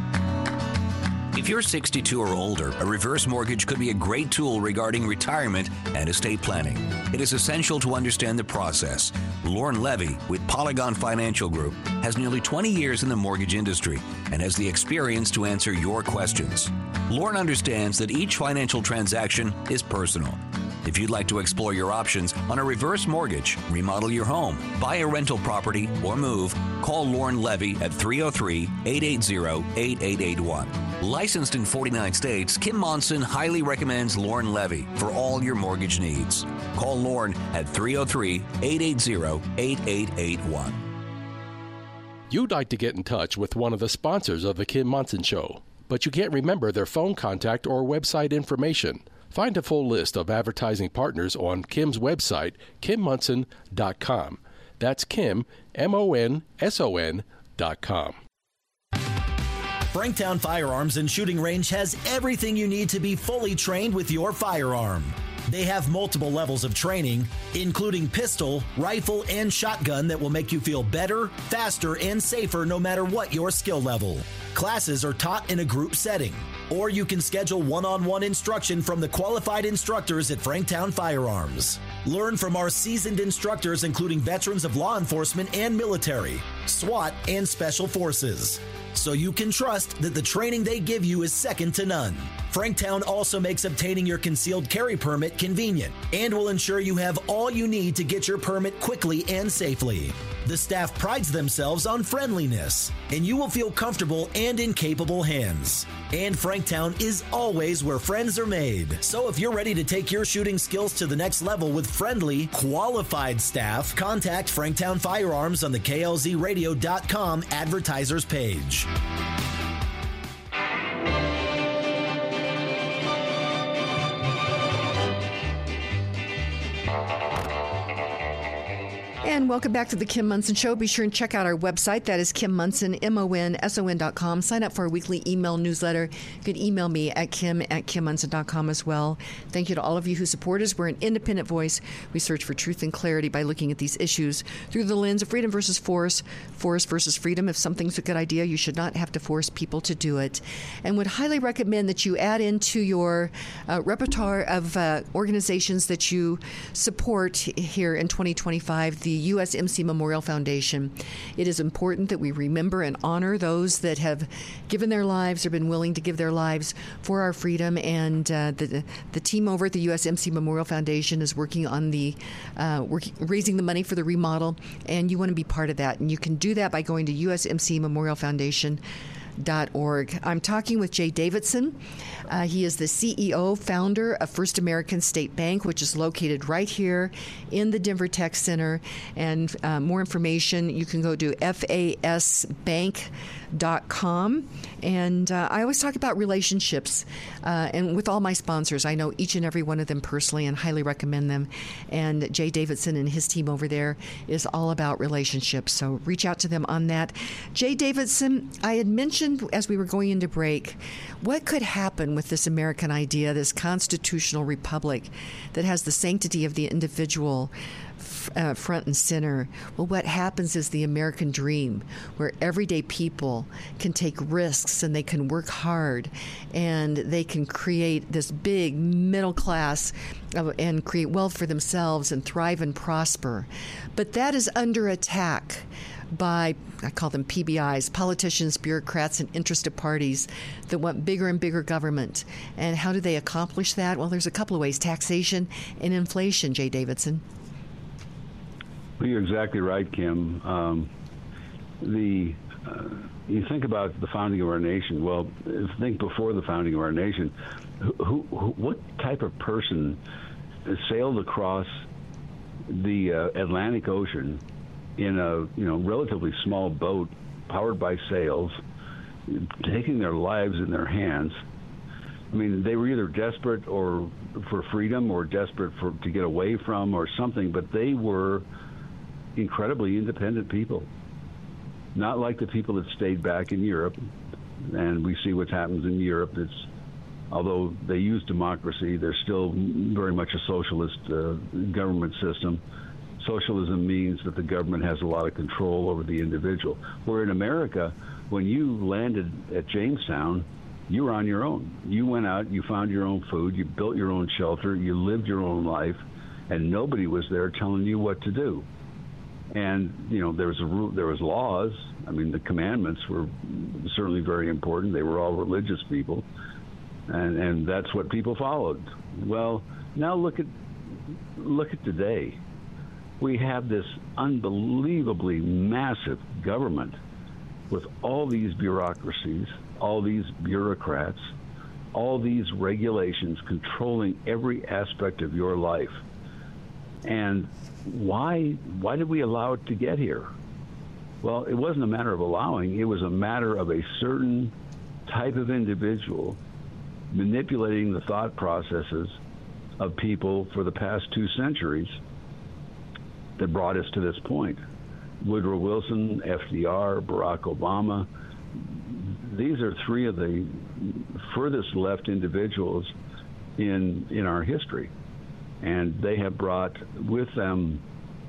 If you're sixty-two or older, a reverse mortgage could be a great tool regarding retirement and estate planning. It is essential to understand the process. Lauren Levy with Polygon Financial Group has nearly twenty years in the mortgage industry and has the experience to answer your questions. Lauren understands that each financial transaction is personal. If you'd like to explore your options on a reverse mortgage, remodel your home, buy a rental property, or move, call Lauren Levy at three oh three, eight eight zero, eight eight eight one. Licensed in forty-nine states, Kim Monson highly recommends Lauren Levy for all your mortgage needs. Call Lauren at three oh three, eight eight zero, eight eight eight one. You'd like to get in touch with one of the sponsors of The Kim Monson Show, but you can't remember their phone contact or website information. Find a full list of advertising partners on Kim's website, kim monson dot com. That's Kim, M O N S O N dot com. Franktown Firearms and Shooting Range has everything you need to be fully trained with your firearm. They have multiple levels of training, including pistol, rifle, and shotgun that will make you feel better, faster, and safer no matter what your skill level. Classes are taught in a group setting, or you can schedule one-on-one instruction from the qualified instructors at Franktown Firearms. Learn from our seasoned instructors, including veterans of law enforcement and military, SWAT, and Special Forces, so you can trust that the training they give you is second to none. Franktown also makes obtaining your concealed carry permit convenient and will ensure you have all you need to get your permit quickly and safely. The staff prides themselves on friendliness, and you will feel comfortable and in capable hands. And Franktown is always where friends are made. So if you're ready to take your shooting skills to the next level with friendly, qualified staff, contact Franktown Firearms on the K L Z radio dot com advertisers page. And welcome back to the Kim Monson Show. Be sure and check out our website. That is Kim Monson, M O N S O N dot com. Sign up for our weekly email newsletter. You can email me at kim at kim monson dot com as well. Thank you to all of you who support us. We're an independent voice. We search for truth and clarity by looking at these issues through the lens of freedom versus force, force versus freedom. If something's a good idea, you should not have to force people to do it. And would highly recommend that you add into your uh, repertoire of uh, organizations that you support here in twenty twenty-five, the U S M C Memorial Foundation. It is important that we remember and honor those that have given their lives or been willing to give their lives for our freedom. And uh, the the team over at the U S M C Memorial Foundation is working on the uh, working, raising the money for the remodel, and you want to be part of that. And you can do that by going to U S M C Memorial Foundation dot org. I'm talking with Jay Davidson. Uh, he is the C E O, founder of First American State Bank, which is located right here in the Denver Tech Center. And uh, more information, you can go to F A S bank dot com. And uh, I always talk about relationships. Uh, and with all my sponsors, I know each and every one of them personally and highly recommend them. And Jay Davidson and his team over there is all about relationships. So reach out to them on that. Jay Davidson, I had mentioned as we were going into break, what could happen with this American idea, this constitutional republic that has the sanctity of the individual Uh, front and center? Well, what happens is the American dream, where everyday people can take risks and they can work hard and they can create this big middle class of, and create wealth for themselves and thrive and prosper. But that is under attack by, I call them P B Is, politicians, bureaucrats, and interested parties that want bigger and bigger government. And how do they accomplish that? Well, there's a couple of ways: taxation and inflation, Jay Davidson. Well, you're exactly right, Kim. Um, the uh, you think about the founding of our nation. Well, think before the founding of our nation. Who, who, who what type of person sailed across the uh, Atlantic Ocean in a you know relatively small boat powered by sails, taking their lives in their hands? I mean, they were either desperate or for freedom, or desperate for to get away from, or something. But they were incredibly independent people, not like the people that stayed back in Europe. And we see what happens in Europe. It's, although they use democracy, they're still very much a socialist uh, government system. Socialism means that the government has a lot of control over the individual. Where in America, when you landed at Jamestown, you were on your own. You went out, you found your own food, you built your own shelter, you lived your own life, and nobody was there telling you what to do. And, you know, there was a rule, there was laws. I mean, the commandments were certainly very important. They were all religious people. And, and that's what people followed. Well, now look at, look at today. We have this unbelievably massive government with all these bureaucracies, all these bureaucrats, all these regulations controlling every aspect of your life. And why why did we allow it to get here? Well, it wasn't a matter of allowing. It was a matter of a certain type of individual manipulating the thought processes of people for the past two centuries that brought us to this point. Woodrow Wilson, F D R, Barack Obama. These are three of the furthest left individuals in in our history. And they have brought with them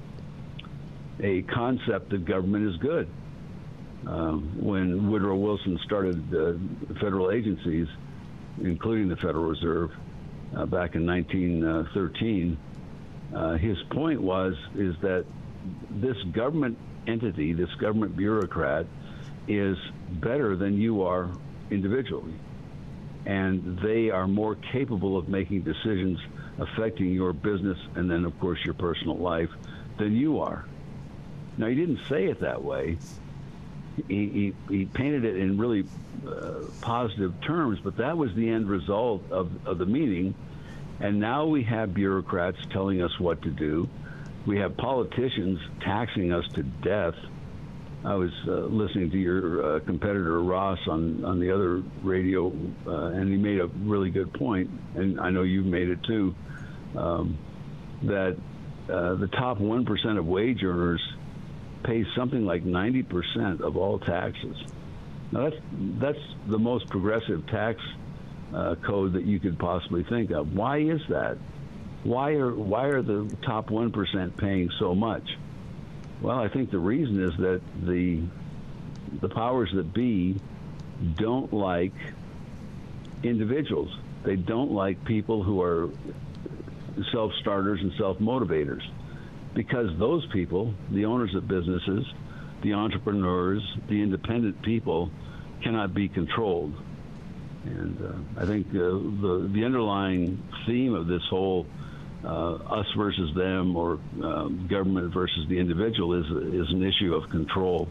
a concept that government is good. Um, when Woodrow Wilson started uh, federal agencies, including the Federal Reserve, uh, back in nineteen thirteen, uh, his point was is that this government entity, this government bureaucrat, is better than you are individually. And they are more capable of making decisions affecting your business and then, of course, your personal life than you are. Now, he didn't say it that way. He, he, he painted it in really uh, positive terms, but that was the end result of, of the meeting. And now we have bureaucrats telling us what to do. We have politicians taxing us to death. I was uh, listening to your uh, competitor, Ross, on, on the other radio, uh, and he made a really good point, and I know you've made it too, um, that uh, the top one percent of wage earners pay something like ninety percent of all taxes. Now, that's, that's the most progressive tax uh, code that you could possibly think of. Why is that? Why are, why are the top one percent paying so much? Well, I think the reason is that the, the powers that be don't like individuals. They don't like people who are self-starters and self-motivators, because those people, the owners of businesses, the entrepreneurs, the independent people, cannot be controlled. And uh, I think uh, the the underlying theme of this whole uh, us versus them, or uh, government versus the individual, is is an issue of control.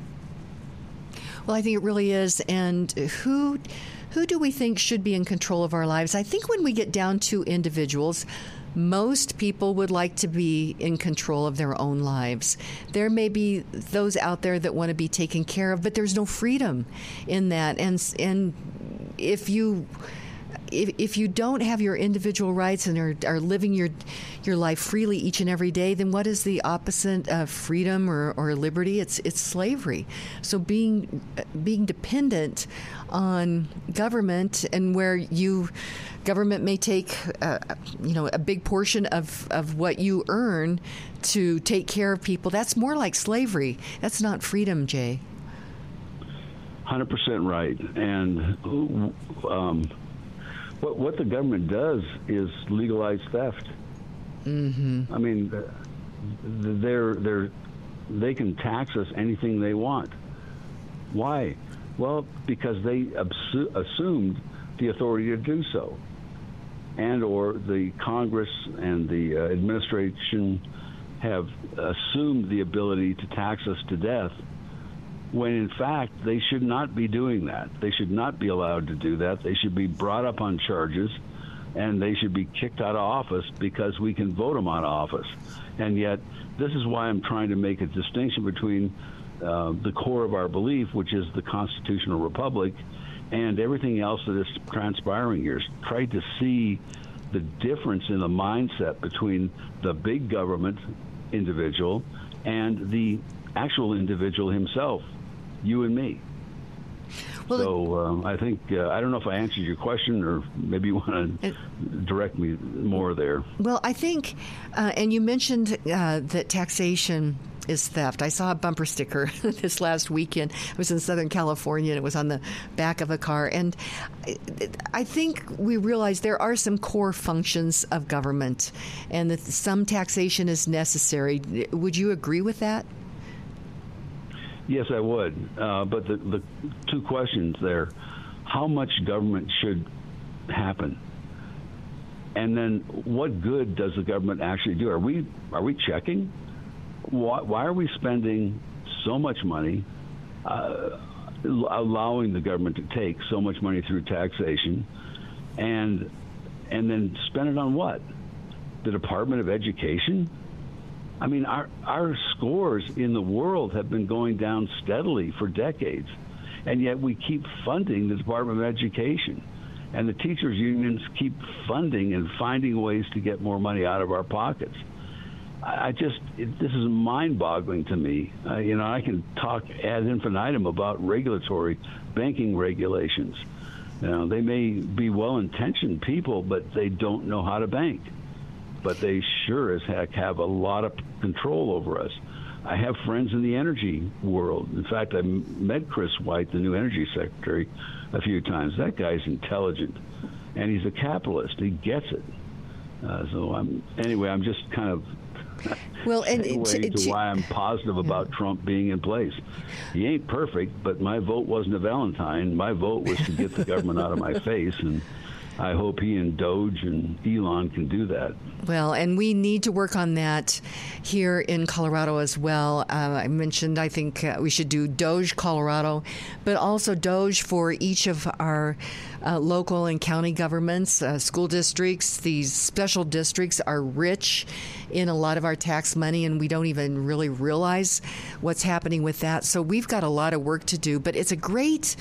Well, I think it really is. And who who do we think should be in control of our lives? I think when we get down to individuals, most people would like to be in control of their own lives. There may be those out there that want to be taken care of, but there's no freedom in that. And and if you if, if you don't have your individual rights and are, are living your your life freely each and every day, then what is the opposite of freedom or, or liberty? It's it's slavery. So being being dependent on government, and where you government may take uh, you know a big portion of, of what you earn to take care of people, that's more like slavery. That's not freedom, Jay. one hundred percent right. And um, what what the government does is legalize theft. Mm-hmm. I mean, they're they're they can tax us anything they want. Why? Well, because they absu- assumed the authority to do so, and or the Congress and the uh, administration have assumed the ability to tax us to death, when in fact they should not be doing that. They should not be allowed to do that. They should be brought up on charges, and they should be kicked out of office because we can vote them out of office. And yet, this is why I'm trying to make a distinction between uh, the core of our belief, which is the constitutional republic, and everything else that is transpiring here. Try to see the difference in the mindset between the big government individual and the actual individual himself, you and me. Well, so um, I think, uh, I don't know if I answered your question, or maybe you want to direct me more there. Well, I think, uh, and you mentioned uh, that taxation is theft. I saw a bumper sticker this last weekend. I was in Southern California, and it was on the back of a car. And I think we realize there are some core functions of government, and that some taxation is necessary. Would you agree with that? Yes, I would. Uh, but the, the two questions there: how much government should happen, and then what good does the government actually do? Are we are we checking? Why, why are we spending so much money, uh, allowing the government to take so much money through taxation, and and then spend it on what? The Department of Education? I mean, our our scores in the world have been going down steadily for decades, and yet we keep funding the Department of Education, and the teachers' unions keep funding and finding ways to get more money out of our pockets. I just, it, this is mind-boggling to me. Uh, you know, I can talk ad infinitum about regulatory banking regulations. You know, they may be well-intentioned people, but they don't know how to bank. But they sure as heck have a lot of control over us. I have friends in the energy world. In fact, I met Chris White, the new energy secretary, a few times. That guy's intelligent, and he's a capitalist. He gets it. Uh, so I'm anyway. I'm just kind of well, and to, to why I'm positive about yeah. Trump being in place. He ain't perfect, but my vote wasn't a Valentine. My vote was to get the government out of my face, and I hope he and Doge and Elon can do that. Well, and we need to work on that here in Colorado as well. Uh, I mentioned I think uh, we should do Doge Colorado, but also Doge for each of our uh, local and county governments, uh, school districts. These special districts are rich in a lot of our tax money, and we don't even really realize what's happening with that. So we've got a lot of work to do, but it's a great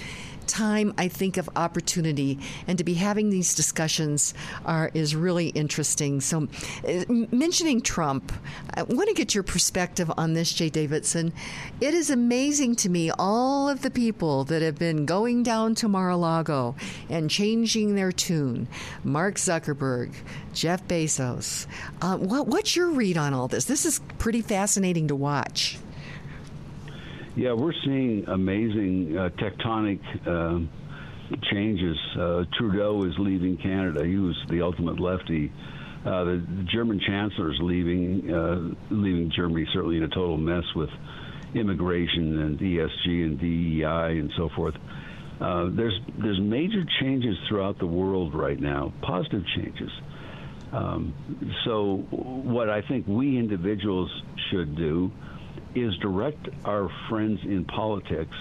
time, I think, of opportunity, and to be having these discussions are is really interesting. So, uh, mentioning Trump, I want to get your perspective on this, Jay Davidson. It is amazing to me, all of the people that have been going down to Mar-a-Lago and changing their tune. Mark Zuckerberg, Jeff Bezos. Uh, what, what's your read on all this? This is pretty fascinating to watch. Yeah, we're seeing amazing uh, tectonic uh, changes. Uh, Trudeau is leaving Canada. He was the ultimate lefty. Uh, the, the German chancellor is leaving, uh, leaving Germany certainly in a total mess with immigration and E S G and D E I and so forth. Uh, there's there's major changes throughout the world right now, positive changes. Um, so what I think we individuals should do is direct our friends in politics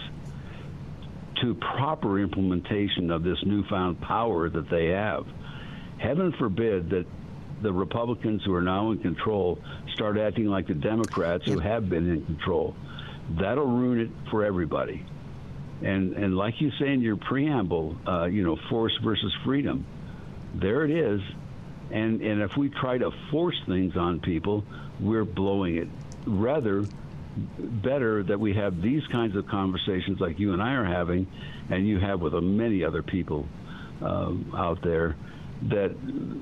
to proper implementation of this newfound power that they have. Heaven forbid that the Republicans who are now in control start acting like the Democrats who have been in control. That'll ruin it for everybody. And and like you say in your preamble, uh, you know, force versus freedom. There it is. And and if we try to force things on people, we're blowing it. Rather, better that we have these kinds of conversations like you and I are having, and you have with many other people uh, out there, that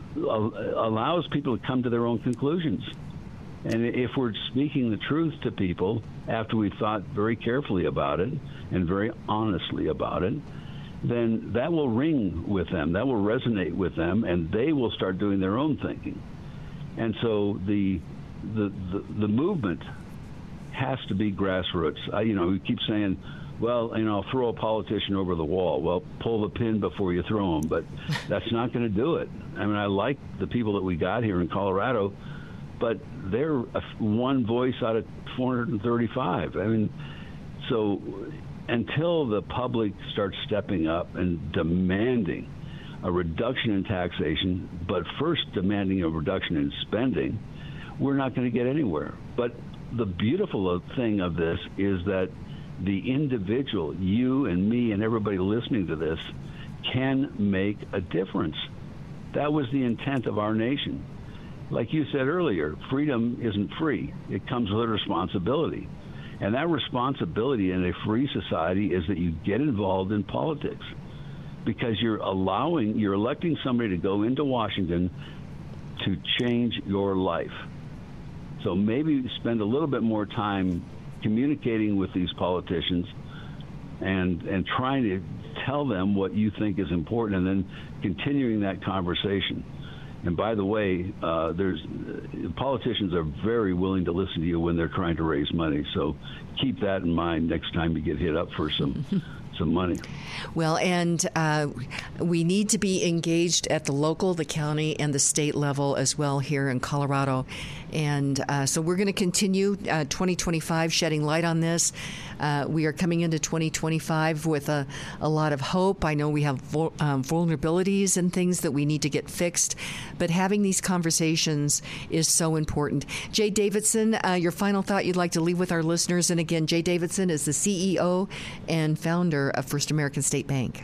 allows people to come to their own conclusions. And if we're speaking the truth to people after we've thought very carefully about it and very honestly about it, then that will ring with them, that will resonate with them, and they will start doing their own thinking. And so the the the, the movement has to be grassroots. I, you know, we keep saying, well, you know, throw a politician over the wall. Well, pull the pin before you throw them, but that's not going to do it. I mean, I like the people that we got here in Colorado, but they're a, one voice out of four hundred thirty-five. I mean, so until the public starts stepping up and demanding a reduction in taxation, but first demanding a reduction in spending, we're not going to get anywhere. But the beautiful thing of this is that the individual, you and me and everybody listening to this, can make a difference. That was the intent of our nation. Like you said earlier, freedom isn't free. It comes with a responsibility. And that responsibility in a free society is that you get involved in politics, because you're allowing, you're electing somebody to go into Washington to change your life. So maybe spend a little bit more time communicating with these politicians and and trying to tell them what you think is important, and then continuing that conversation. And by the way, uh, there's uh, politicians are very willing to listen to you when they're trying to raise money. So keep that in mind next time you get hit up for some some money. Well, and uh, we need to be engaged at the local, the county, and the state level as well here in Colorado. And uh, so we're going to continue uh, twenty twenty-five shedding light on this. Uh, we are coming into twenty twenty-five with a, a lot of hope. I know we have vul- um, vulnerabilities and things that we need to get fixed, but having these conversations is so important. Jay Davidson, uh, your final thought you'd like to leave with our listeners. And again, Jay Davidson is the C E O and founder of First American State Bank.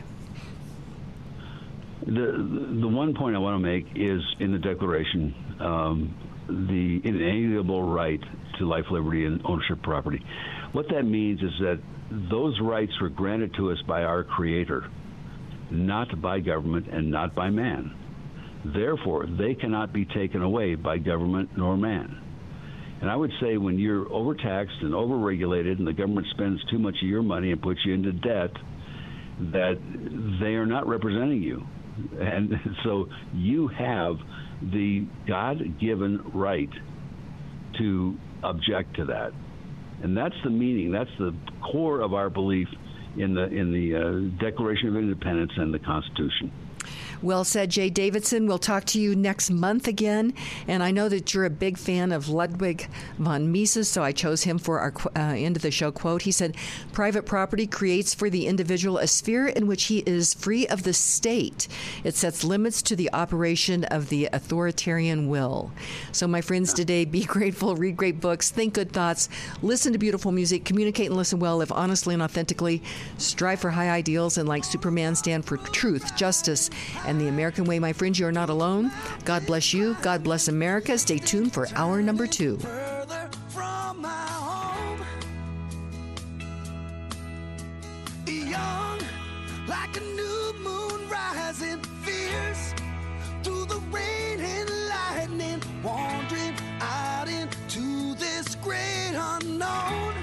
The the one point I want to make is in the Declaration, um, the inalienable right to life, liberty, and ownership of property. What that means is that those rights were granted to us by our Creator, not by government and not by man. Therefore, they cannot be taken away by government nor man. And I would say when you're overtaxed and overregulated and the government spends too much of your money and puts you into debt, that they are not representing you. And so you have the God-given right to object to that. And that's the meaning, that's the core of our belief in the in the uh, Declaration of Independence and the Constitution. Well said, Jay Davidson. We'll talk to you next month again. And I know that you're a big fan of Ludwig von Mises, so I chose him for our uh, end of the show quote. He said, "Private property creates for the individual a sphere in which he is free of the state. It sets limits to the operation of the authoritarian will." So, my friends, today, be grateful, read great books, think good thoughts, listen to beautiful music, communicate and listen well, live honestly and authentically, strive for high ideals, and like Superman, stand for truth, justice, and the American way. My friends, you are not alone. God bless you. God bless America. Stay tuned for hour number two. Further from my home, young like a new moon rising fierce through the rain and lightning, wandering out into this great unknown.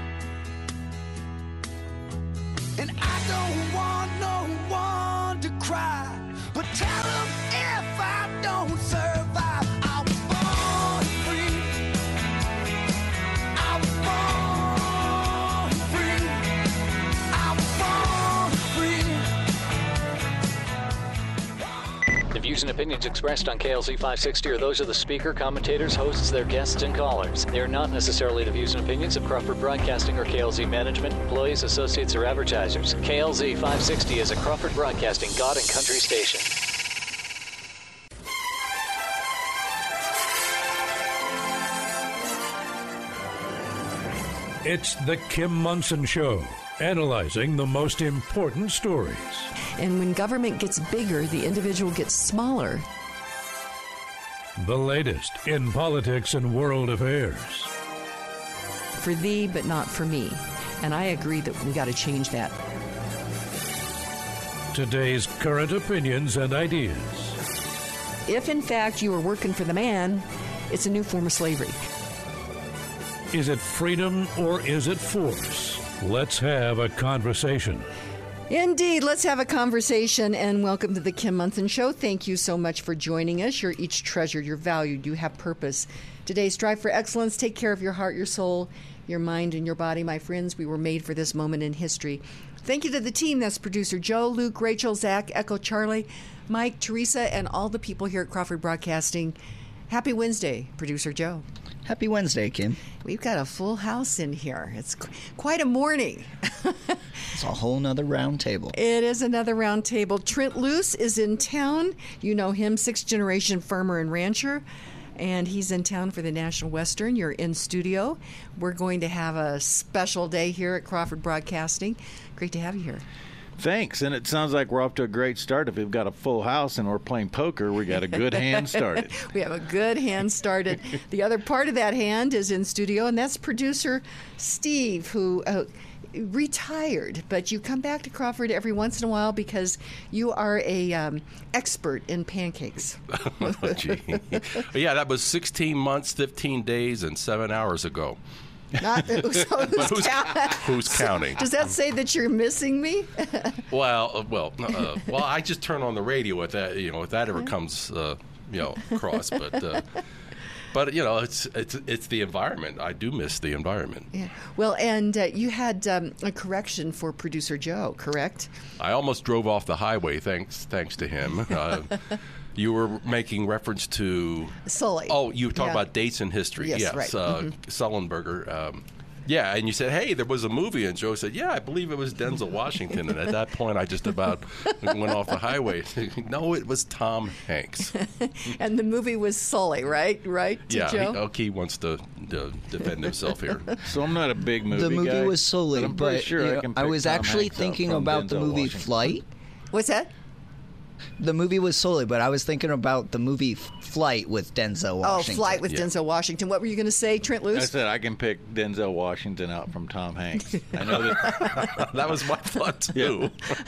And I don't want no one to cry, but tell them if I don't survive, I was born free. I was born free. I was born free. The views and opinions expressed on K L Z five sixty are those of the speaker, commentators, hosts, their guests, and callers. They are not necessarily the views and opinions of Crawford Broadcasting or K L Z management, employees, associates, or advertisers. K L Z five sixty is a Crawford Broadcasting God and Country station. It's the Kim Monson Show, analyzing the most important stories. And when government gets bigger, the individual gets smaller. The latest in politics and world affairs. For thee, but not for me. And I agree that we got to change that. Today's current opinions and ideas. If, in fact, you are working for the man, it's a new form of slavery. Is it freedom or is it force? Let's have a conversation. Indeed. Let's have a conversation, and welcome to the Kim Monson Show. Thank you so much for joining us. You're each treasured. You're valued. You have purpose. Today, strive for excellence. Take care of your heart, your soul, your mind, and your body. My friends, we were made for this moment in history. Thank you to the team. That's producer Joe, Luke, Rachel, Zach, Echo, Charlie, Mike, Teresa, and all the people here at Crawford Broadcasting. Happy Wednesday, producer Joe. Happy Wednesday, Kim. We've got a full house in here. It's qu- quite a morning. It's a whole nother round table. It is another round table. Trent Luce is in town. You know him, sixth generation farmer and rancher. And he's in town for the National Western. You're in studio. We're going to have a special day here at Crawford Broadcasting. Great to have you here. Thanks, and it sounds like we're off to a great start. If we've got a full house and we're playing poker, we got a good hand started. We have a good hand started. The other part of that hand is in studio, and that's producer Steve, who uh, retired, but you come back to Crawford every once in a while because you are a um, expert in pancakes. Oh, gee. Yeah, that was sixteen months, fifteen days, and seven hours ago. Not, so who's, who's, count- who's counting? Does that say that you're missing me? well, uh, well, uh, well. I just turn on the radio if that, you know, if that ever comes, uh, you know, across. But, uh, but you know, it's it's it's the environment. I do miss the environment. Yeah. Well, and uh, you had um, a correction for producer Joe, correct? I almost drove off the highway. Thanks, thanks to him. Uh, You were making reference to Sully. Oh, you were talking yeah. about dates in history. Yes, yes, right. uh, mm-hmm. Sullenberger. Um, yeah, and you said, hey, there was a movie, and Joe said, yeah, I believe it was Denzel Washington. And at that point, I just about went off the highway. No, it was Tom Hanks. And the movie was Sully, right? Right, to yeah, Joe? he, okay, he wants to, to defend himself here. So I'm not a big movie The movie guy, was Sully, but I'm but, pretty sure you I know, can I pick was Tom actually Hanks up thinking from about the Denzel movie Washington. Flight. What's that? The movie was Sully, but I was thinking about the movie Flight with Denzel Washington. Oh, Flight with Yeah. Denzel Washington. What were you going to say, Trent I Luce? said I can pick Denzel Washington out from Tom Hanks. I know that. That was my thought, too.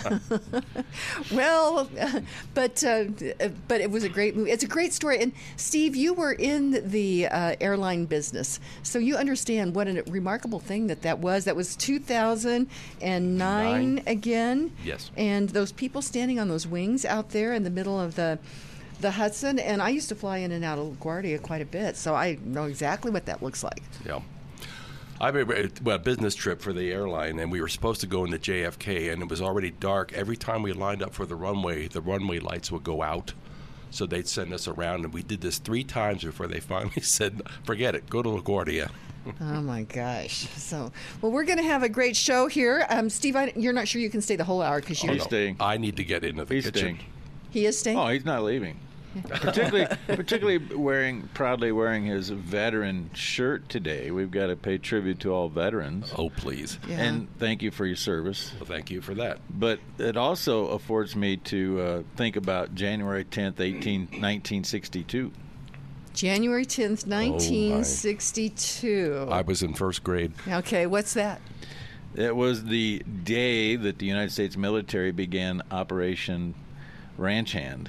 Well, uh, but uh, but it was a great movie. It's a great story. And Steve, you were in the uh, airline business, so you understand what a remarkable thing that that was. That was two thousand nine Nine. again. Yes. And those people standing on those wings out there in the middle of the the Hudson. And I used to fly in and out of LaGuardia quite a bit, so I know exactly what that looks like. Yeah. I remember well, a business trip for the airline, and we were supposed to go into J F K, and it was already dark. Every time we lined up for the runway, the runway lights would go out. So they'd send us around, and we did this three times before they finally said, forget it, go to LaGuardia. Oh, my gosh. So, well, we're going to have a great show here. Um, Steve, I, you're not sure you can stay the whole hour because you're... He's staying. I need to get into the He's kitchen. staying. He is staying? Oh, he's not leaving. particularly, particularly wearing proudly wearing his veteran shirt today. We've got to pay tribute to all veterans. Oh, please! Yeah. And thank you for your service. Well, thank you for that. But it also affords me to uh, think about January tenth, nineteen sixty-two. January tenth, nineteen sixty-two. Oh, I was in first grade. Okay, what's that? It was the day that the United States military began Operation Ranch Hand.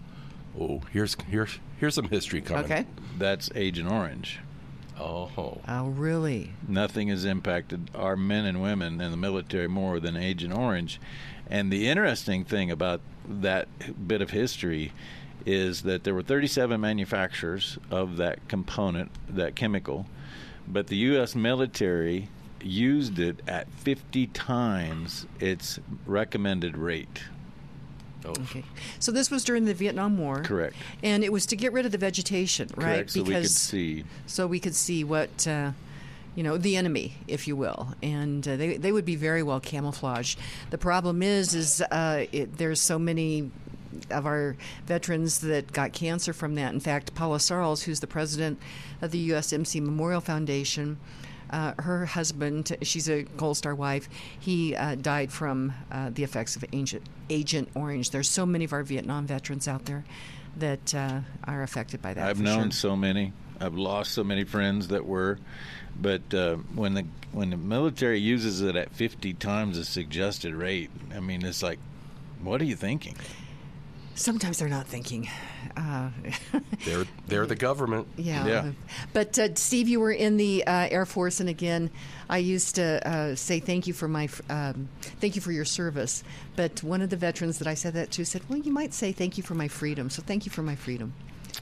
Oh, here's here's here's some history coming. Okay. That's Agent Orange. Oh. Oh, really? Nothing has impacted our men and women in the military more than Agent Orange. And the interesting thing about that bit of history is that there were thirty-seven manufacturers of that component, that chemical, but the U S military used it at fifty times its recommended rate. Oh. Okay. So this was during the Vietnam War. Correct. And it was to get rid of the vegetation, right? Correct, so because, we could see. So we could see what, uh, you know, the enemy, if you will. And uh, they, they would be very well camouflaged. The problem is, is uh, it, there's so many of our veterans that got cancer from that. In fact, Paula Sarles, who's the president of the U S M C Memorial Foundation, Uh, her husband, she's a Gold Star wife, he uh, died from uh, the effects of Agent, Agent Orange. There's so many of our Vietnam veterans out there that uh, are affected by that. I've for known sure. so many. I've lost so many friends that were. But uh, when the when the military uses it at fifty times the suggested rate, I mean, it's like, what are you thinking? Sometimes they're not thinking. Uh, they're they're the government. Yeah. yeah. But uh, Steve, you were in the uh, Air Force, and again, I used to uh, say thank you for my um, thank you for your service. But one of the veterans that I said that to said, "Well, you might say thank you for my freedom." So thank you for my freedom.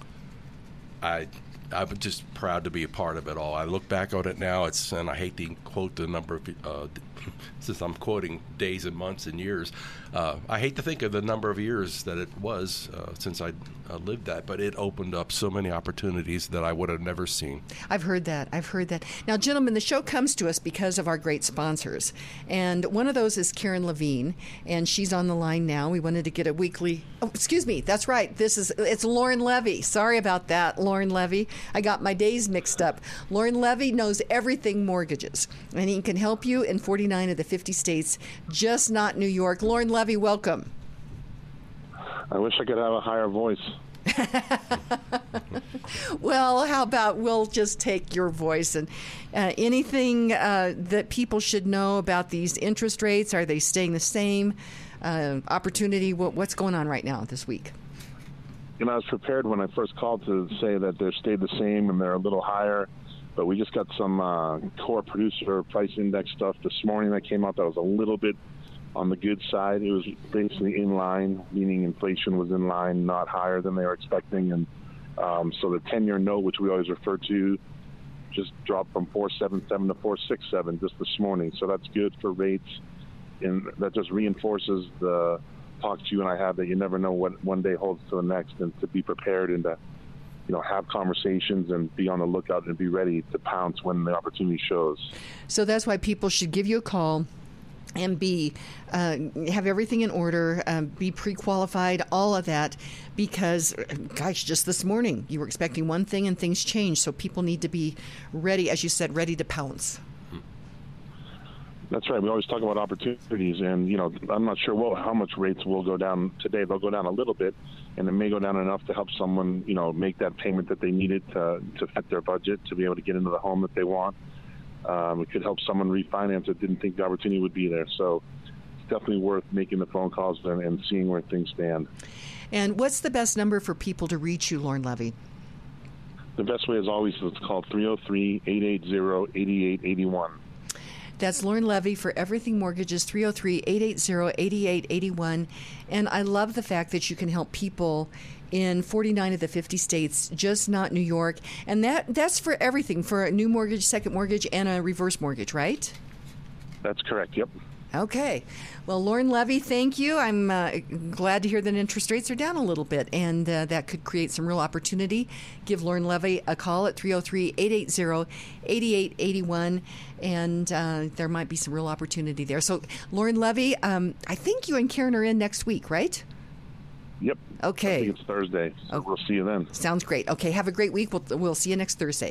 I. I'm just proud to be a part of it all. I look back on it now, it's and I hate to quote the number of, uh, since I'm quoting days and months and years, uh, I hate to think of the number of years that it was uh, since I uh, lived that, but it opened up so many opportunities that I would have never seen. I've heard that. I've heard that. Now, gentlemen, the show comes to us because of our great sponsors. And one of those is Karen Levine, and she's on the line now. We wanted to get a weekly... Oh, excuse me. That's right. This is It's Lauren Levy. Sorry about that, Lauren Levy. I got my days mixed up. Lauren Levy knows everything mortgages, and he can help you in forty-nine of the fifty states, just not New York. Lauren Levy, welcome. I wish I could have a higher voice. Well, how about we'll just take your voice and uh, anything uh, that people should know about these interest rates? Are they staying the same? Uh, opportunity, what, what's going on right now this week? You know, I was prepared when I first called to say that they're stayed the same and they're a little higher, but we just got some uh, core producer price index stuff this morning that came out that was a little bit on the good side. It was basically in line, meaning inflation was in line, not higher than they were expecting. And um, so the ten-year note, which we always refer to, just dropped from four seventy-seven to four sixty-seven just this morning. So that's good for rates, and that just reinforces the talk to you and I have that you never know what one day holds to the next, and to be prepared and to, you know, have conversations and be on the lookout and be ready to pounce when the opportunity shows. So that's why people should give you a call and be uh, have everything in order, um, be pre-qualified, all of that, because, gosh, just this morning you were expecting one thing and things changed. So people need to be ready, as you said, ready to pounce. That's right. We always talk about opportunities, and, you know, I'm not sure well, how much rates will go down today. They'll go down a little bit, and it may go down enough to help someone, you know, make that payment that they needed to, to fit their budget, to be able to get into the home that they want. Um, it could help someone refinance that didn't think the opportunity would be there. So it's definitely worth making the phone calls and, and seeing where things stand. And what's the best number for people to reach you, Lauren Levy? The best way is always, it's called three oh three, eight eight zero, eight eight eight one. That's Lauren Levy for Everything Mortgages, three oh three, eight eight zero, eight eight eight one. And I love the fact that you can help people in forty-nine of the fifty states, just not New York. And that that's for everything, for a new mortgage, second mortgage, and a reverse mortgage, right? That's correct, yep. Okay. Well, Lauren Levy, thank you. I'm uh, glad to hear that interest rates are down a little bit, and uh, that could create some real opportunity. Give Lauren Levy a call at three oh three, eight eight zero, eight eight eight one, and uh, there might be some real opportunity there. So, Lauren Levy, um, I think you and Karen are in next week, right? Yep. Okay. I think it's Thursday, so oh. we'll see you then. Sounds great. Okay, have a great week. We'll, we'll see you next Thursday.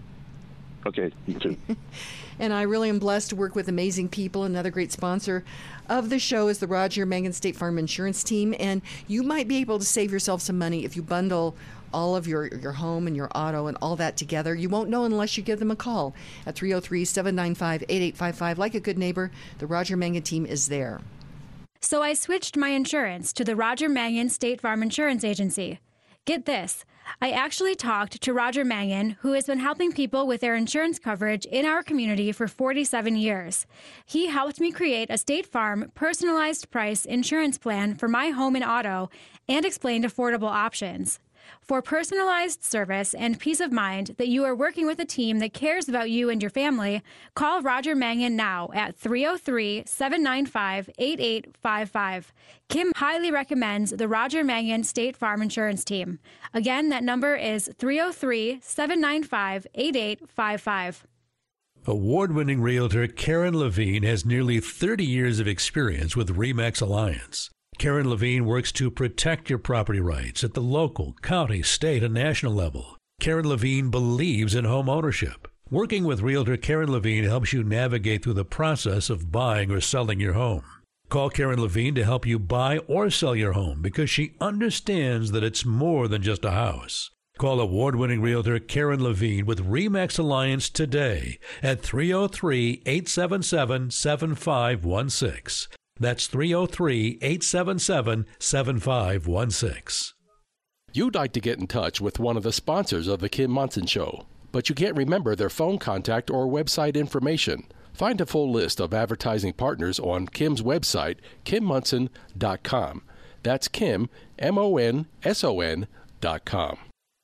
Okay, you too. And I really am blessed to work with amazing people. Another great sponsor of the show is the Roger Mangan State Farm Insurance Team. And you might be able to save yourself some money if you bundle all of your, your home and your auto and all that together. You won't know unless you give them a call at three oh three, seven nine five, eight eight five five. Like a good neighbor, the Roger Mangan team is there. So I switched my insurance to the Roger Mangan State Farm Insurance Agency. Get this. I actually talked to Roger Mangan, who has been helping people with their insurance coverage in our community for forty-seven years. He helped me create a State Farm personalized price insurance plan for my home and auto and explained affordable options. For personalized service and peace of mind that you are working with a team that cares about you and your family, call Roger Mangan now at three oh three, seven nine five, eight eight five five. Kim highly recommends the Roger Mangan State Farm Insurance Team. Again, that number is three oh three, seven nine five, eight eight five five. Award-winning realtor Karen Levine has nearly thirty years of experience with RE/MAX Alliance. Karen Levine works to protect your property rights at the local, county, state, and national level. Karen Levine believes in home ownership. Working with realtor Karen Levine helps you navigate through the process of buying or selling your home. Call Karen Levine to help you buy or sell your home because she understands that it's more than just a house. Call award-winning realtor Karen Levine with RE/MAX Alliance today at three oh three, eight seven seven, seven five one six. That's three oh three, eight seven seven, seven five one six. You'd like to get in touch with one of the sponsors of The Kim Monson Show, but you can't remember their phone contact or website information. Find a full list of advertising partners on Kim's website, kim monson dot com. That's Kim, M O N S O N dot com.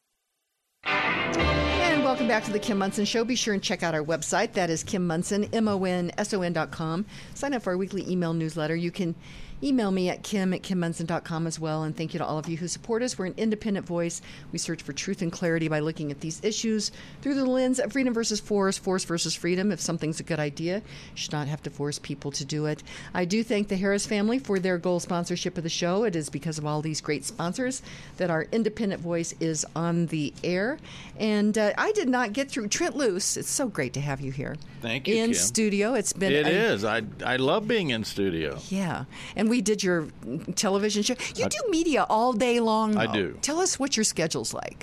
And welcome back to the Kim Monson Show. Be sure and check out our website. That is Kim Monson, M O N S O N dot com. Sign up for our weekly email newsletter. You can email me at kim at kim monson dot com as well. And thank you to all of you who support us. We're an independent voice. We search for truth and clarity by looking at these issues through the lens of freedom versus force, force versus freedom. If something's a good idea, you should not have to force people to do it. I do thank the Harris family for their gold sponsorship of the show. It is because of all these great sponsors that our independent voice is on the air. And uh, I did not get through Trent Luce. It's so great to have you here. Thank you, in Kim. studio. It's been It a, is. I I love being in studio. Yeah. And we did your television show. You I, do media all day long, though. I do. Tell us what your schedule's like.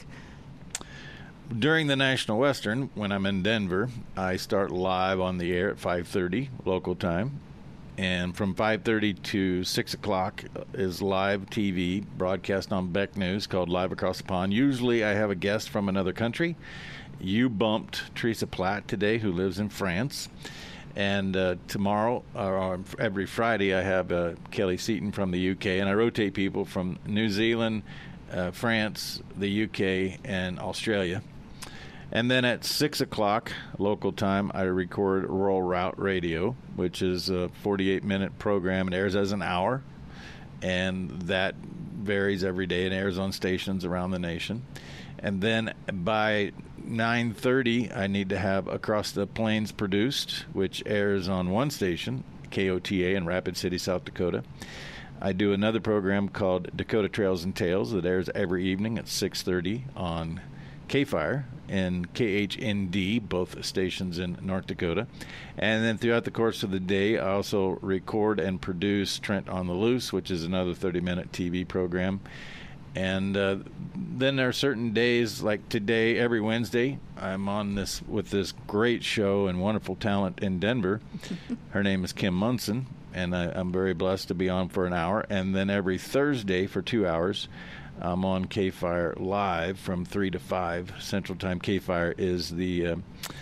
During the National Western, when I'm in Denver, I start live on the air at five thirty local time. And from five thirty to six o'clock is live T V broadcast on Beck News called Live Across the Pond. Usually I have a guest from another country. You bumped Teresa Platt today, who lives in France. And uh, tomorrow, or every Friday, I have uh, Kelly Seaton from the U K. And I rotate people from New Zealand, uh, France, the U K, and Australia. And then at six o'clock local time, I record Rural Route Radio, which is a forty-eight minute program. It airs as an hour, and that varies every day and airs on stations around the nation. And then by nine thirty, I need to have Across the Plains produced, which airs on one station, K O T A in Rapid City, South Dakota. I do another program called Dakota Trails and Tales that airs every evening at six thirty on K-Fire and K H N D, both stations in North Dakota. And then throughout the course of the day, I also record and produce Trent on the Loose, which is another thirty minute T V program. And uh, then there are certain days, like today, every Wednesday, I'm on this with this great show and wonderful talent in Denver. Her name is Kim Monson, and I, I'm very blessed to be on for an hour. And then every Thursday for two hours, I'm on K-Fire Live from three to five Central Time. K-Fire is the uh,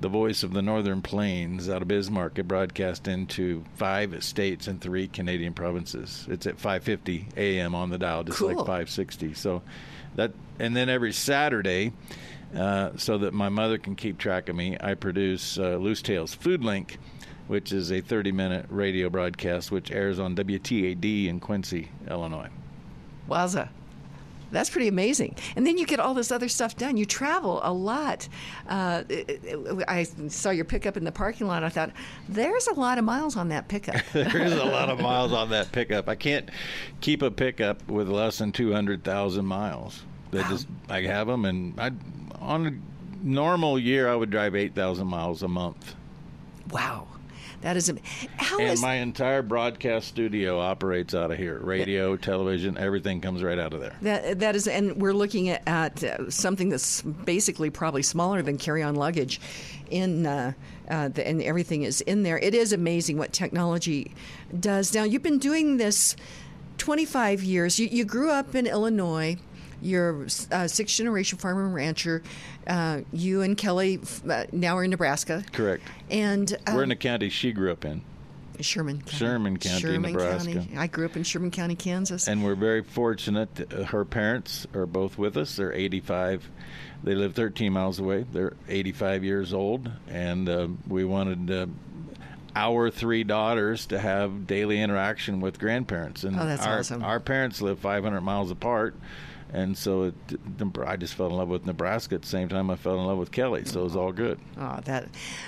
the voice of the Northern Plains out of Bismarck. It broadcast into five states and three Canadian provinces. It's at five fifty a.m. on the dial, just Cool. like five sixty. So that, and then every Saturday, uh, so that my mother can keep track of me, I produce uh, Loose Tales Food Link, which is a thirty-minute radio broadcast which airs on W T A D in Quincy, Illinois. Wowza. That's pretty amazing. And then you get all this other stuff done. You travel a lot. Uh, I saw your pickup in the parking lot. I thought, there's a lot of miles on that pickup. There's a lot of miles on that pickup. I can't keep a pickup with less than two hundred thousand miles. They just, I have them, and I, on a normal year, I would drive eight thousand miles a month. Wow. That is, how and is my entire broadcast studio operates out of here. Radio, television, everything comes right out of there. that that is, and we're looking at, at uh, something that's basically probably smaller than carry-on luggage, in uh, uh, the, and everything is in there. It is amazing what technology does. Now, you've been doing this twenty-five years. You, you grew up in Illinois. You're a sixth-generation farmer and rancher. Uh, you and Kelly uh, now are in Nebraska. Correct. And um, we're in the county she grew up in. Sherman County. Sherman County, Sherman Nebraska. County. I grew up in Sherman County, Kansas. And we're very fortunate. That, uh, her parents are both with us. They're eighty-five. They live thirteen miles away. They're eighty-five years old. And uh, we wanted uh, our three daughters to have daily interaction with grandparents. And Oh, that's our, awesome. Our parents live five hundred miles apart. And so it, I just fell in love with Nebraska at the same time I fell in love with Kelly. So it was all good. Oh, that.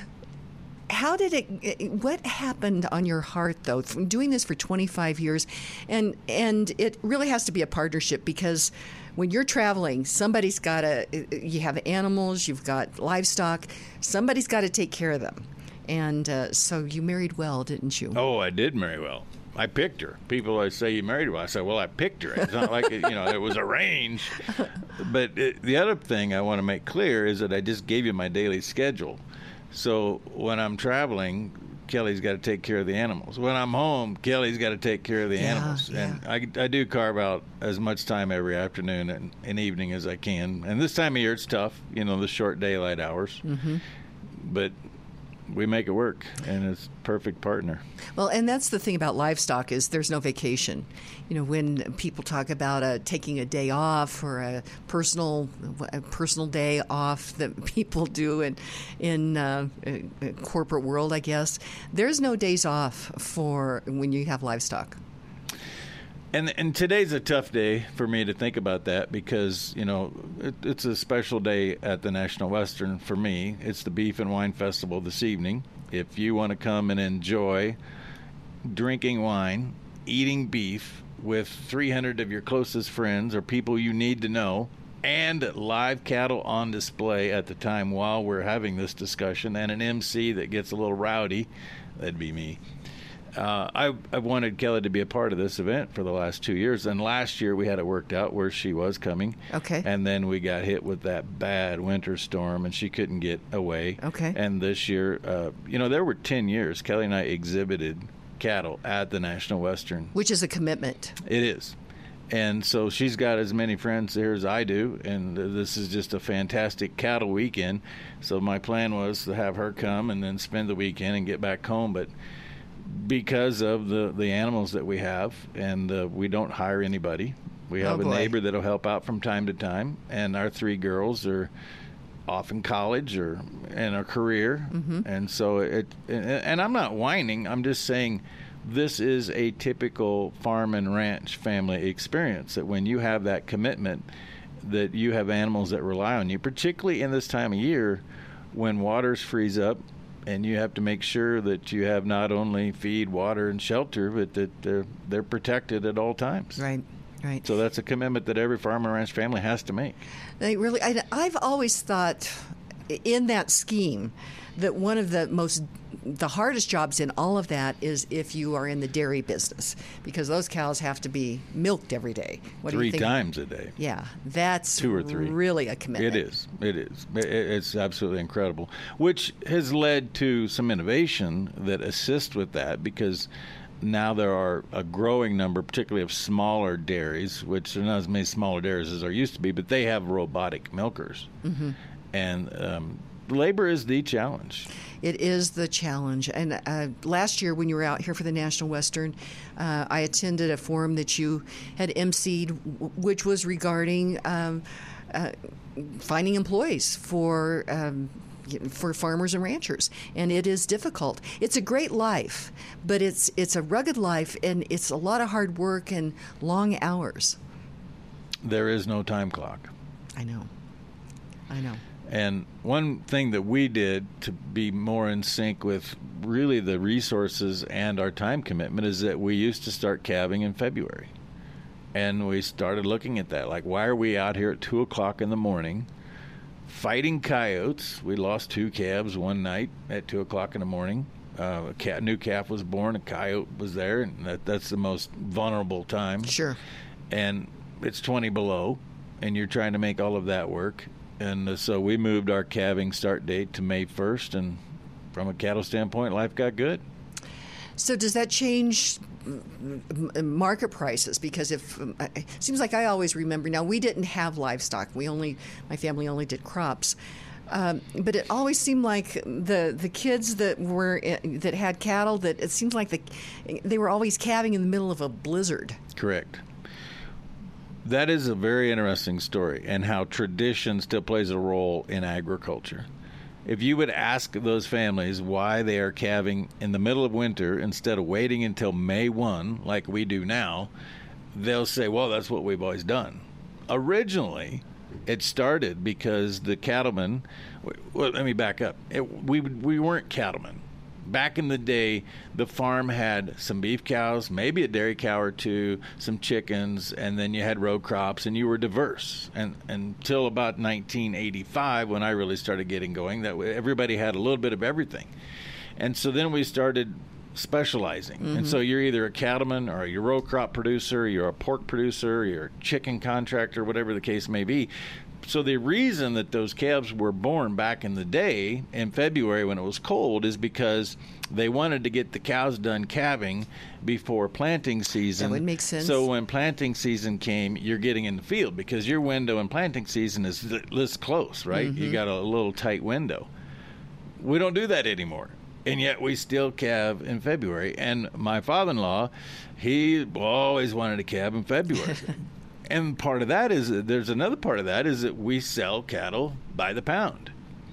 How did it? What happened on your heart, though, from doing this for twenty-five years, and and it really has to be a partnership, because when you're traveling, somebody's got to. You have animals, you've got livestock, somebody's got to take care of them, and uh, so you married well, didn't you? Oh, I did marry well. I picked her. People always say you married well. I said, well, I picked her. It's not like it, you know it was arranged. But it, the other thing I want to make clear is that I just gave you my daily schedule. So when I'm traveling, Kelly's got to take care of the animals. When I'm home, Kelly's got to take care of the Yeah, animals. yeah. And I, I do carve out as much time every afternoon and, and evening as I can. And this time of year, it's tough, you know, the short daylight hours. Mm-hmm. But we make it work, and it's a perfect partner. Well, and that's the thing about livestock, is there's no vacation. You know, when people talk about uh, taking a day off, or a personal a personal day off that people do in in uh, uh, corporate world, I guess, there's no days off for when you have livestock. And and today's a tough day for me to think about that, because, you know, it, it's a special day at the National Western for me. It's the Beef and Wine Festival this evening. If you want to come and enjoy drinking wine, eating beef with three hundred of your closest friends or people you need to know, and live cattle on display at the time while we're having this discussion, and an M C that gets a little rowdy, that'd be me. Uh, I, I wanted Kelly to be a part of this event for the last two years. And last year we had it worked out where she was coming. Okay. And then we got hit with that bad winter storm, and she couldn't get away. Okay. And this year, uh, you know, there were ten years Kelly and I exhibited cattle at the National Western. Which is a commitment. It is. And so she's got as many friends here as I do, and this is just a fantastic cattle weekend. So my plan was to have her come and then spend the weekend and get back home. But because of the, the animals that we have, and uh, we don't hire anybody. We have Oh, a boy. neighbor that'll help out from time to time, and our three girls are off in college or in a career, Mm-hmm. and so it. And, and I'm not whining. I'm just saying this is a typical farm and ranch family experience. That when you have that commitment, that you have animals that rely on you, particularly in this time of year when waters freeze up. And you have to make sure that you have not only feed, water, and shelter, but that they're, they're protected at all times. Right, right. So that's a commitment that every farm and ranch family has to make. They really, I, I've always thought in that scheme that one of the most, the hardest jobs in all of that is if you are in the dairy business, because those cows have to be milked every day. What do you Three think? times a day. Yeah, that's Two or three. really a commitment. It is. It is. It- It's absolutely incredible, which has led to some innovation that assist with that, because now there are a growing number, particularly of smaller dairies, which are not as many smaller dairies as there used to be, but they have robotic milkers. Mm-hmm. And um, labor is the challenge. It is the challenge. And uh, last year when you were out here for the National Western, uh, I attended a forum that you had emceed, which was regarding um, uh, finding employees for um, for farmers and ranchers. And it is difficult. It's a great life, but it's it's a rugged life, and it's a lot of hard work and long hours. There is no time clock. I know. I know. And one thing that we did to be more in sync with really the resources and our time commitment is that we used to start calving in February. And we started looking at that. Like, why are we out here at two o'clock in the morning fighting coyotes? We lost two calves one night at two o'clock in the morning. Uh, a cat, new calf was born, a coyote was there, and that, that's the most vulnerable time. Sure. And it's twenty below, and you're trying to make all of that work. And uh, so we moved our calving start date to May first, and from a cattle standpoint, life got good. So does that change market prices? Because if it seems like I always remember, now we didn't have livestock. We only, my family only did crops. Um, but it always seemed like the the kids that were that had cattle, that it seems like the they were always calving in the middle of a blizzard. Correct. That is a very interesting story, and how tradition still plays a role in agriculture. If you would ask those families why they are calving in the middle of winter instead of waiting until May first, like we do now, they'll say, well, that's what we've always done. Originally, it started because the cattlemen, well, let me back up. It, we, we weren't cattlemen. Back in the day, the farm had some beef cows, maybe a dairy cow or two, some chickens, and then you had row crops, and you were diverse. And until about nineteen eighty-five, when I really started getting going, that everybody had a little bit of everything. And so then we started specializing. Mm-hmm. And so you're either a cattleman or a row crop producer, you're a pork producer, you're a chicken contractor, whatever the case may be. So the reason that those calves were born back in the day in February when it was cold is because they wanted to get the cows done calving before planting season. That would make sense. So when planting season came, you're getting in the field because your window in planting season is this close, right? Mm-hmm. You got a little tight window. We don't do that anymore. And yet we still calve in February. And my father-in-law, he always wanted to calve in February. And part of that is, there's another part of that is that we sell cattle by the pound.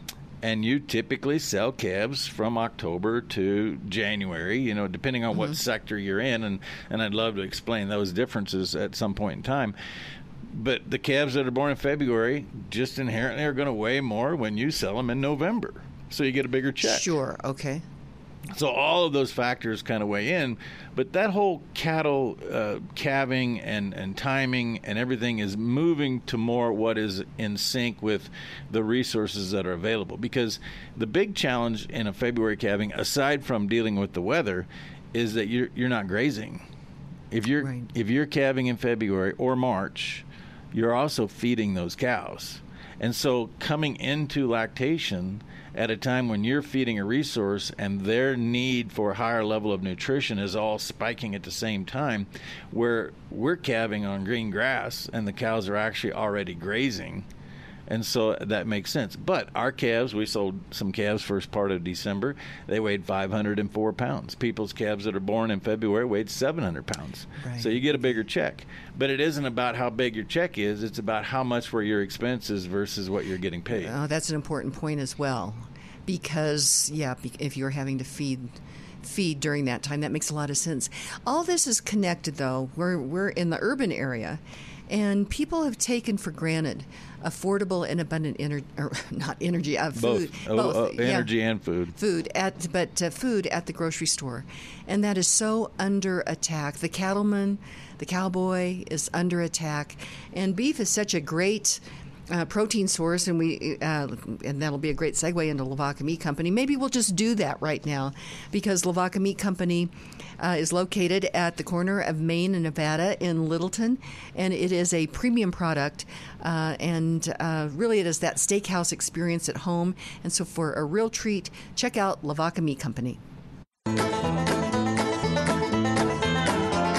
And you typically sell calves from October to January, you know, depending on mm-hmm. what sector you're in. And, and I'd love to explain those differences at some point in time. But the calves that are born in February just inherently are going to weigh more when you sell them in November. So you get a bigger check. Sure, okay. So all of those factors kind of weigh in, but that whole cattle uh, calving and, and timing and everything is moving to more what is in sync with the resources that are available. Because the big challenge in a February calving, aside from dealing with the weather, is that you're you're not grazing. If you're right. if you're calving in February or March, you're also feeding those cows. And so coming into lactation at a time when you're feeding a resource and their need for a higher level of nutrition is all spiking at the same time, where we're calving on green grass and the cows are actually already grazing. And so that makes sense. But our calves, we sold some calves first part of December. They weighed five hundred four pounds. People's calves that are born in February weighed seven hundred pounds. Right. So you get a bigger check. But it isn't about how big your check is. It's about how much were your expenses versus what you're getting paid. Oh, that's an important point as well. Because, yeah, if you're having to feed feed during that time, that makes a lot of sense. All this is connected, though. We're, we're in the urban area. And people have taken for granted affordable and abundant energy, or not energy, uh, food. Both, both uh, uh, energy yeah. and food. Food, at but uh, food at the grocery store. And that is so under attack. The cattleman, the cowboy is under attack. And beef is such a great uh, protein source, and we uh, and that'll be a great segue into Lavaca Meat Company. Maybe we'll just do that right now, because Lavaca Meat Company uh, is located at the corner of Main and Nevada in Littleton, and it is a premium product, uh, and uh, really it is that steakhouse experience at home. And so for a real treat, check out Lavaca Meat Company.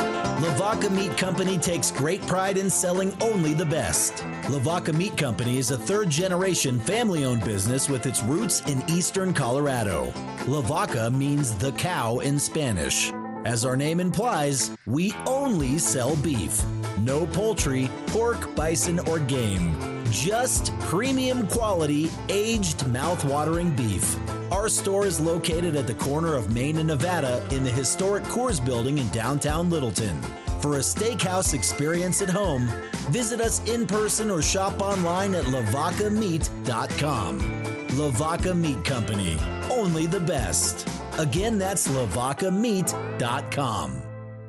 Lavaca Meat Company takes great pride in selling only the best. Lavaca Meat Company is a third-generation family-owned business with its roots in eastern Colorado. Lavaca means the cow in Spanish. As our name implies, we only sell beef. No poultry, pork, bison, or game. Just premium quality, aged, mouth-watering beef. Our store is located at the corner of Main and Nevada in the historic Coors Building in downtown Littleton. For a steakhouse experience at home, visit us in person or shop online at lavaca meat dot com. Lavaca Meat Company, only the best. Again, that's lavaca meat dot com.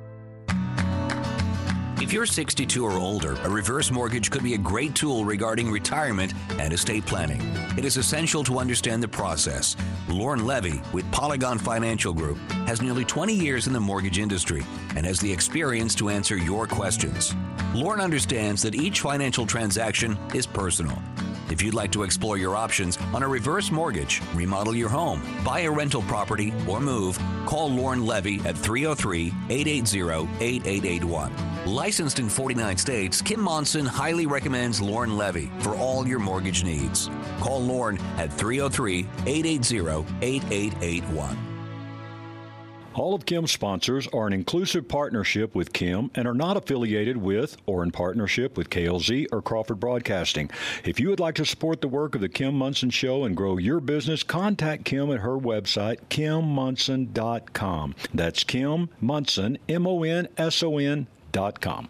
If you're sixty-two or older, a reverse mortgage could be a great tool regarding retirement and estate planning. It is essential to understand the process. Lauren Levy with Polygon Financial Group has nearly twenty years in the mortgage industry and has the experience to answer your questions. Lauren understands that each financial transaction is personal. If you'd like to explore your options on a reverse mortgage, remodel your home, buy a rental property, or move, call Lauren Levy at three oh three, eight eight zero, eight eight eight one. Licensed in forty-nine states, Kim Monson highly recommends Lauren Levy for all your mortgage needs. Call Lauren at three oh three, eight eight zero, eight eight eight one. All of Kim's sponsors are an inclusive partnership with Kim and are not affiliated with or in partnership with K L Z or Crawford Broadcasting. If you would like to support the work of the Kim Monson Show and grow your business, contact Kim at her website, kim monson dot com. That's Kim Monson, M O N S O N dot com.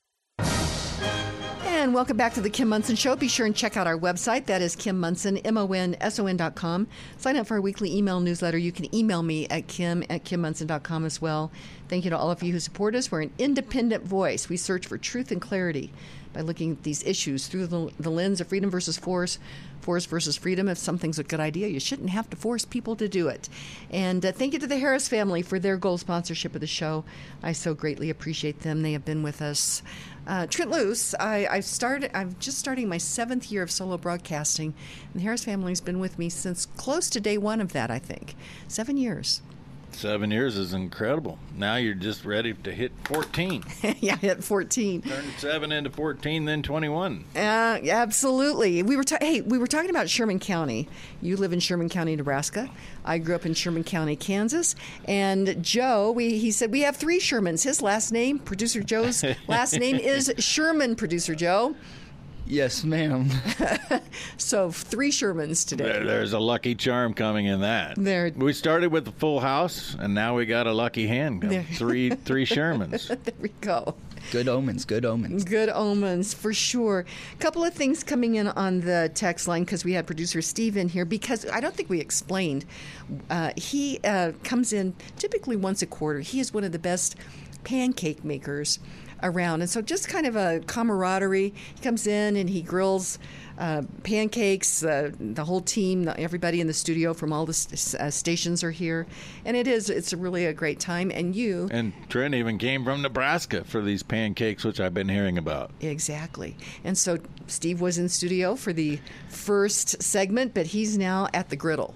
And welcome back to the Kim Monson Show. Be sure and check out our website. That is Kim Monson, M O N S O N dot com. Sign up for our weekly email newsletter. You can email me at kim at kim monson dot com as well. Thank you to all of you who support us. We're an independent voice. We search for truth and clarity by looking at these issues through the, the lens of freedom versus force, force versus freedom. If something's a good idea, you shouldn't have to force people to do it. And uh, thank you to the Harris family for their gold sponsorship of the show. I so greatly appreciate them. They have been with us. Uh, Trent Loos, I, I started, I'm just starting my seventh year of solo broadcasting, and the Harris family's been with me since close to day one of that, I think. Seven years. Seven years is incredible. Now you're just ready to hit fourteen. Yeah, hit fourteen. Turn seven into fourteen, then twenty-one. Uh, absolutely. We were ta- hey, we were talking about Sherman County. You live in Sherman County, Nebraska. I grew up in Sherman County, Kansas. And Joe, we he said we have three Shermans. His last name, Producer Joe's last name is Sherman. Producer Joe. Yes, ma'am. So three Shermans today. There, there's a lucky charm coming in that. There. We started with the full house, and now we got a lucky hand. There. Three, three Shermans. There we go. Good omens, good omens. Good omens, for sure. A couple of things coming in on the text line because we had producer Steve in here because I don't think we explained. Uh, he uh, comes in typically once a quarter. He is one of the best pancake makers around, and so just kind of a camaraderie. He comes in and he grills uh, pancakes. Uh, the whole team, everybody in the studio from all the st- uh, stations are here, and it is it's really a great time. And you and Trent even came from Nebraska for these pancakes, which I've been hearing about. Exactly. And so Steve was in studio for the first segment, but he's now at the griddle.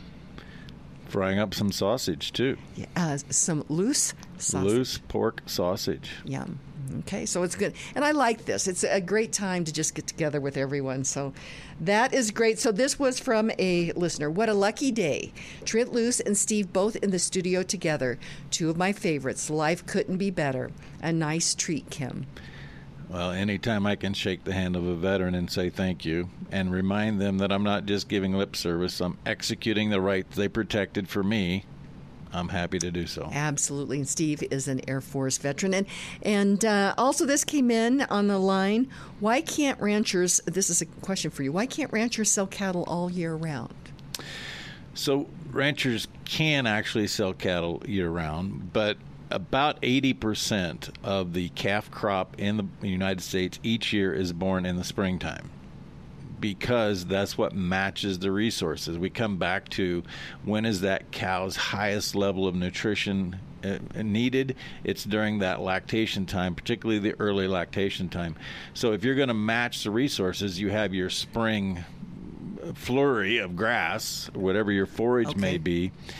Frying up some sausage, too. Yeah, uh, some loose sausage. Loose pork sausage. Yum. Okay, so it's good. And I like this. It's a great time to just get together with everyone. So that is great. So this was from a listener. What a lucky day. Trent Loos and Steve both in the studio together. Two of my favorites. Life couldn't be better. A nice treat, Kim. Well, anytime I can shake the hand of a veteran and say thank you and remind them that I'm not just giving lip service, I'm executing the rights they protected for me, I'm happy to do so. Absolutely. And Steve is an Air Force veteran. And, and uh, also this came in on the line. Why can't ranchers, this is a question for you, why can't ranchers sell cattle all year round? So ranchers can actually sell cattle year round, but about eighty percent of the calf crop in the United States each year is born in the springtime, because that's what matches the resources. We come back to when is that cow's highest level of nutrition uh, needed? It's during that lactation time, particularly the early lactation time. So if you're going to match the resources, you have your spring flurry of grass, whatever your forage okay. may be.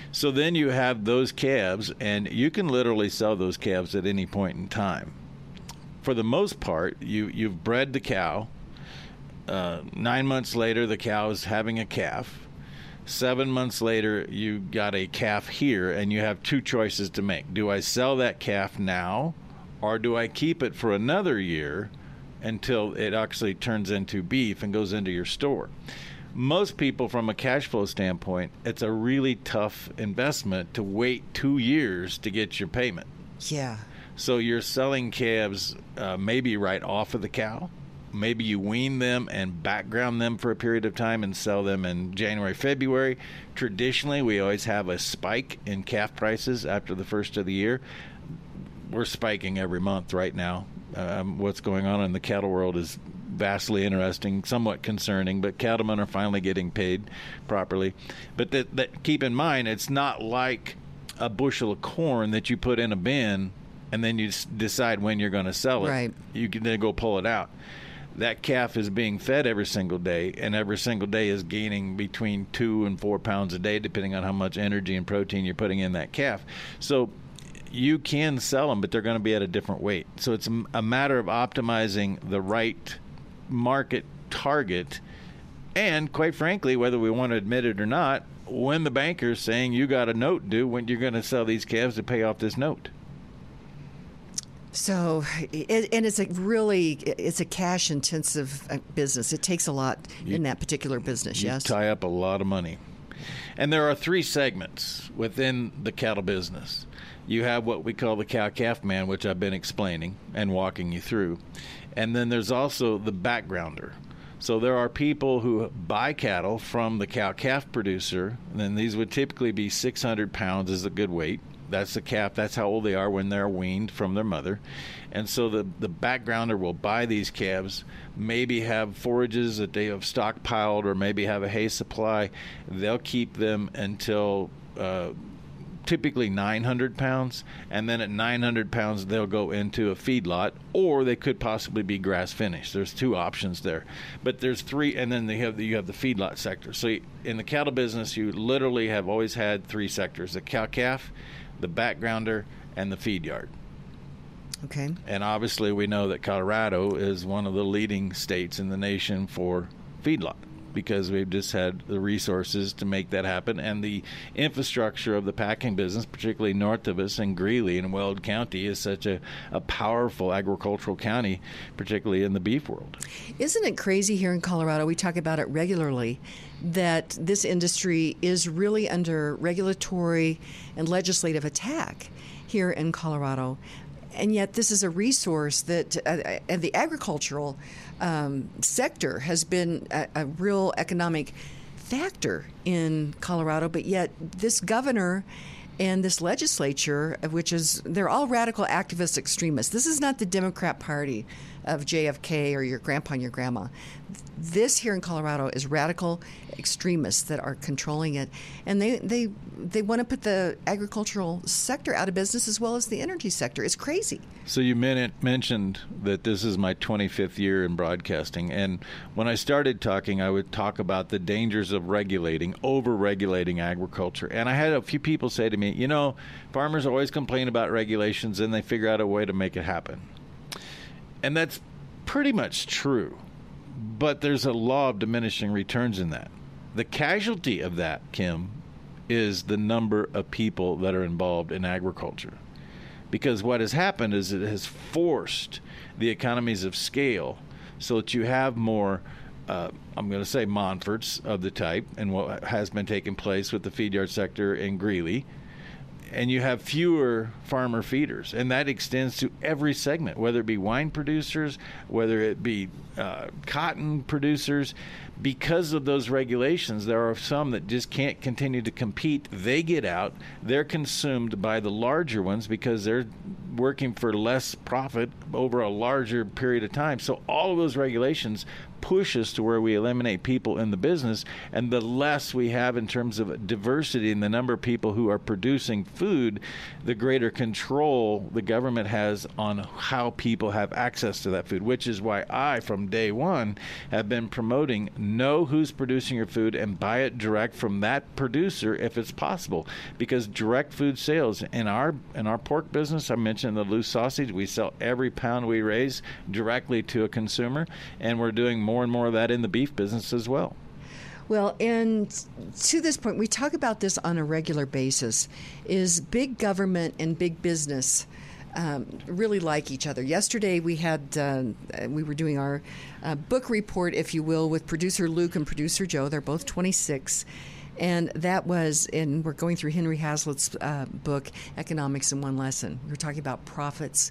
So then you have those calves, and you can literally sell those calves at any point in time. For the most part, you, you've bred the cow. Uh, nine months later, the cow is having a calf. Seven months later, you got a calf here, and you have two choices to make. Do I sell that calf now, or do I keep it for another year until it actually turns into beef and goes into your store? Most people, from a cash flow standpoint, it's a really tough investment to wait two years to get your payment. Yeah. So you're selling calves uh, maybe right off of the cow. Maybe you wean them and background them for a period of time and sell them in January, February. Traditionally, we always have a spike in calf prices after the first of the year. We're spiking every month right now. Um, what's going on in the cattle world is vastly interesting, somewhat concerning, but cattlemen are finally getting paid properly. But that, that, keep in mind, it's not like a bushel of corn that you put in a bin and then you decide when you're going to sell it. Right. You can then go pull it out. That calf is being fed every single day, and every single day is gaining between two and four pounds a day, depending on how much energy and protein you're putting in that calf. So you can sell them, but they're going to be at a different weight. So it's a matter of optimizing the right market target, and quite frankly, whether we want to admit it or not, when the banker's saying you got a note due, when you're going to sell these calves to pay off this note. So, it, and it's a really, it's a cash-intensive business. It takes a lot you, in that particular business, you yes? tie up a lot of money. And there are three segments within the cattle business. You have what we call the cow-calf man, which I've been explaining and walking you through. And then there's also the backgrounder. So there are people who buy cattle from the cow-calf producer, and then these would typically be six hundred pounds is a good weight. That's the calf. That's how old they are when they're weaned from their mother. And so the, the backgrounder will buy these calves, maybe have forages that they have stockpiled or maybe have a hay supply. They'll keep them until uh, typically nine hundred pounds. And then at nine hundred pounds, they'll go into a feedlot, or they could possibly be grass finished. There's two options there. But there's three, and then they have the, you have the feedlot sector. So in the cattle business, you literally have always had three sectors: the cow-calf, the backgrounder, and the feed yard. Okay. And obviously we know that Colorado is one of the leading states in the nation for feedlot, because we've just had the resources to make that happen, and the infrastructure of the packing business, particularly north of us in Greeley and Weld County, is such a, a powerful agricultural county, particularly in the beef world. Isn't it crazy here in Colorado, we talk about it regularly, that this industry is really under regulatory and legislative attack here in Colorado? And yet this is a resource that, uh, and the agricultural um, sector has been a, a real economic factor in Colorado, but yet this governor and this legislature, which is, they're all radical activist extremists. This is not the Democrat Party of J F K or your grandpa and your grandma. This here in Colorado is radical extremists that are controlling it, and they they they want to put the agricultural sector out of business as well as the energy sector. It's crazy. So you men- mentioned that this is my twenty-fifth year in broadcasting, and when I started talking, I would talk about the dangers of regulating, over-regulating agriculture. And I had a few people say to me, you know, farmers always complain about regulations, and they figure out a way to make it happen. And that's pretty much true. But there's a law of diminishing returns in that. The casualty of that, Kim, is the number of people that are involved in agriculture. Because what has happened is it has forced the economies of scale so that you have more, uh, I'm going to say Monforts of the type, and what has been taking place with the feed yard sector in Greeley, and you have fewer farmer feeders, and that extends to every segment, whether it be wine producers, whether it be uh, cotton producers. Because of those regulations, there are some that just can't continue to compete. They get out. They're consumed by the larger ones because they're working for less profit over a larger period of time. So all of those regulations push us to where we eliminate people in the business, and the less we have in terms of diversity in the number of people who are producing food, the greater control the government has on how people have access to that food, which is why I, from day one, have been promoting know who's producing your food and buy it direct from that producer if it's possible, because direct food sales in our in our pork business, I mentioned the loose sausage, we sell every pound we raise directly to a consumer, and we're doing more and more of that in the beef business as well. Well, and to this point, we talk about this on a regular basis, is big government and big business um, really like each other. Yesterday we had, uh, we were doing our uh, book report, if you will, with producer Luke and producer Joe. They're both twenty-six. And that was, and we're going through Henry Hazlitt's uh, book, Economics in One Lesson. We were talking about profits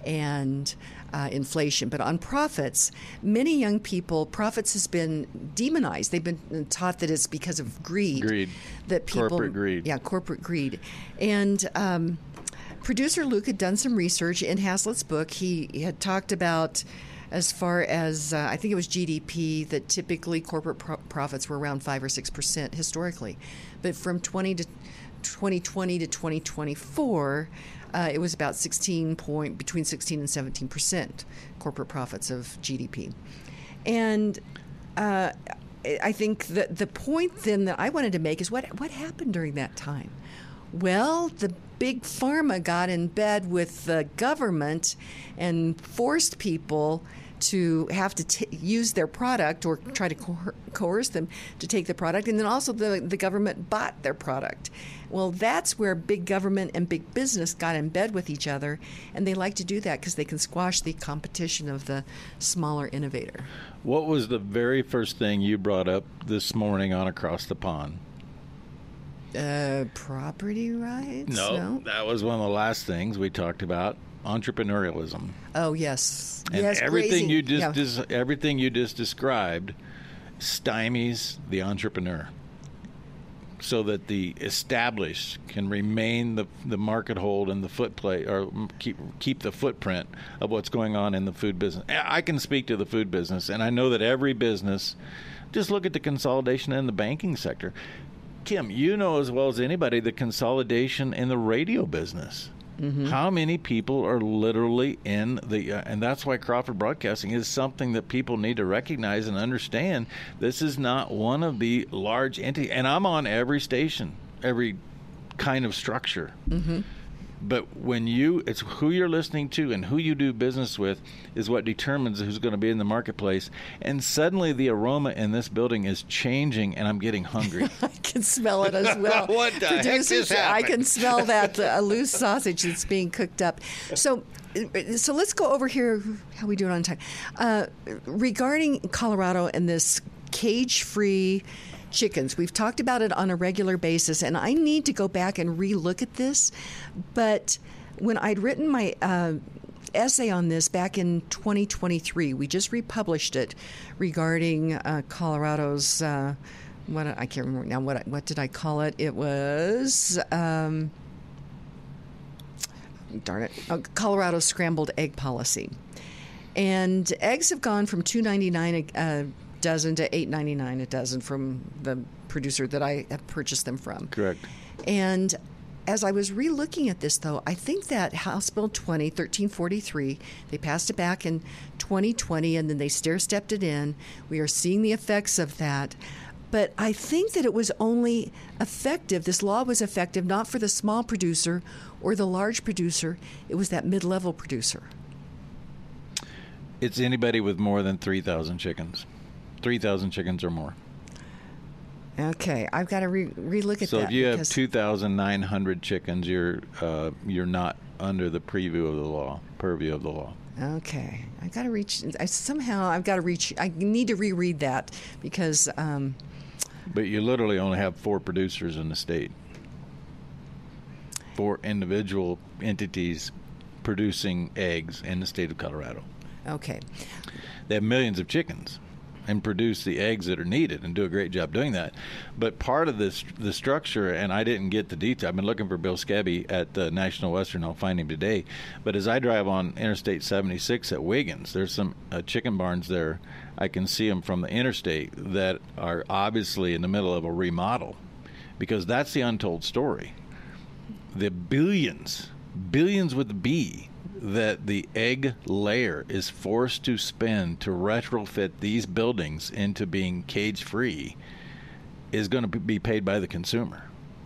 and uh, inflation. But on profits, many young people, profits has been demonized. They've been taught that it's because of greed. Greed. That people, corporate greed. Yeah, corporate greed. And um, producer Luke had done some research in Hazlitt's book. He, he had talked about, as far as, uh, I think it was G D P, that typically corporate pro- profits were around five or six percent historically. But from twenty to twenty twenty to twenty twenty-four, uh, it was about sixteen point, between sixteen and seventeen percent corporate profits of G D P. And uh, I think that the point then that I wanted to make is what what happened during that time? Well, the big pharma got in bed with the government and forced people to have to t- use their product or try to co- coerce them to take the product. And then also the, the government bought their product. Well, that's where big government and big business got in bed with each other. And they like to do that because they can squash the competition of the smaller innovator. What was the very first thing you brought up this morning on Across the Pond? Uh, property rights? No, no, that was one of the last things we talked about. Entrepreneurialism. Oh yes, and yes. Everything grazing. you just yeah. dis- everything you just described stymies the entrepreneur, so that the established can remain the the market hold and the foot play, or keep keep the footprint of what's going on in the food business. I can speak to the food business, and I know that every business. Just look at the consolidation in the banking sector. Kim, you know as well as anybody the consolidation in the radio business. Mm-hmm. How many people are literally in the, uh, and that's why Crawford Broadcasting is something that people need to recognize and understand. This is not one of the large entities, and I'm on every station, every kind of structure. Mm-hmm. But when you, it's who you're listening to and who you do business with is what determines who's going to be in the marketplace. And suddenly the aroma in this building is changing, and I'm getting hungry. I can smell it as well. What the heck Producers, just happened? I can smell that uh, loose sausage that's being cooked up. So, so let's go over here. How we doing on time? Uh, regarding Colorado and this cage-free chickens. We've talked about it on a regular basis, and I need to go back and relook at this. But when I'd written my uh, essay on this back in twenty twenty-three, we just republished it regarding uh, Colorado's. Uh, what I can't remember now. What what did I call it? It was. Um, darn it! Oh, Colorado's scrambled egg policy, and eggs have gone from two ninety-nine a dozen to eight ninety-nine a dozen from the producer that I have purchased them from. Correct. And as I was re-looking at this, though, I think that House Bill twenty, thirteen forty-three, they passed it back in twenty twenty, and then they stair-stepped it in. We are seeing the effects of that. But I think that it was only effective, this law was effective not for the small producer or the large producer, it was that mid-level producer. It's anybody with more than three thousand chickens. three thousand chickens or more. Okay, I've got to re- relook at so that. So if you have two thousand nine hundred chickens, you're uh, you're not under the preview of the law, purview of the law. Okay, I got to reach. I somehow I've got to reach. I need to reread that because. Um, but you literally only have four producers in the state. Four individual entities producing eggs in the state of Colorado. Okay. They have millions of chickens. and produce the eggs that are needed and do a great job doing that. But part of this, the structure, and I didn't get the detail. I've been looking for Bill Scabby at uh, National Western. I'll find him today. But as I drive on Interstate seventy-six at Wiggins, there's some uh, chicken barns there. I can see them from the interstate that are obviously in the middle of a remodel, because that's the untold story. The billions, billions with a B, that the egg layer is forced to spend to retrofit these buildings into being cage-free is going to be paid by the consumer.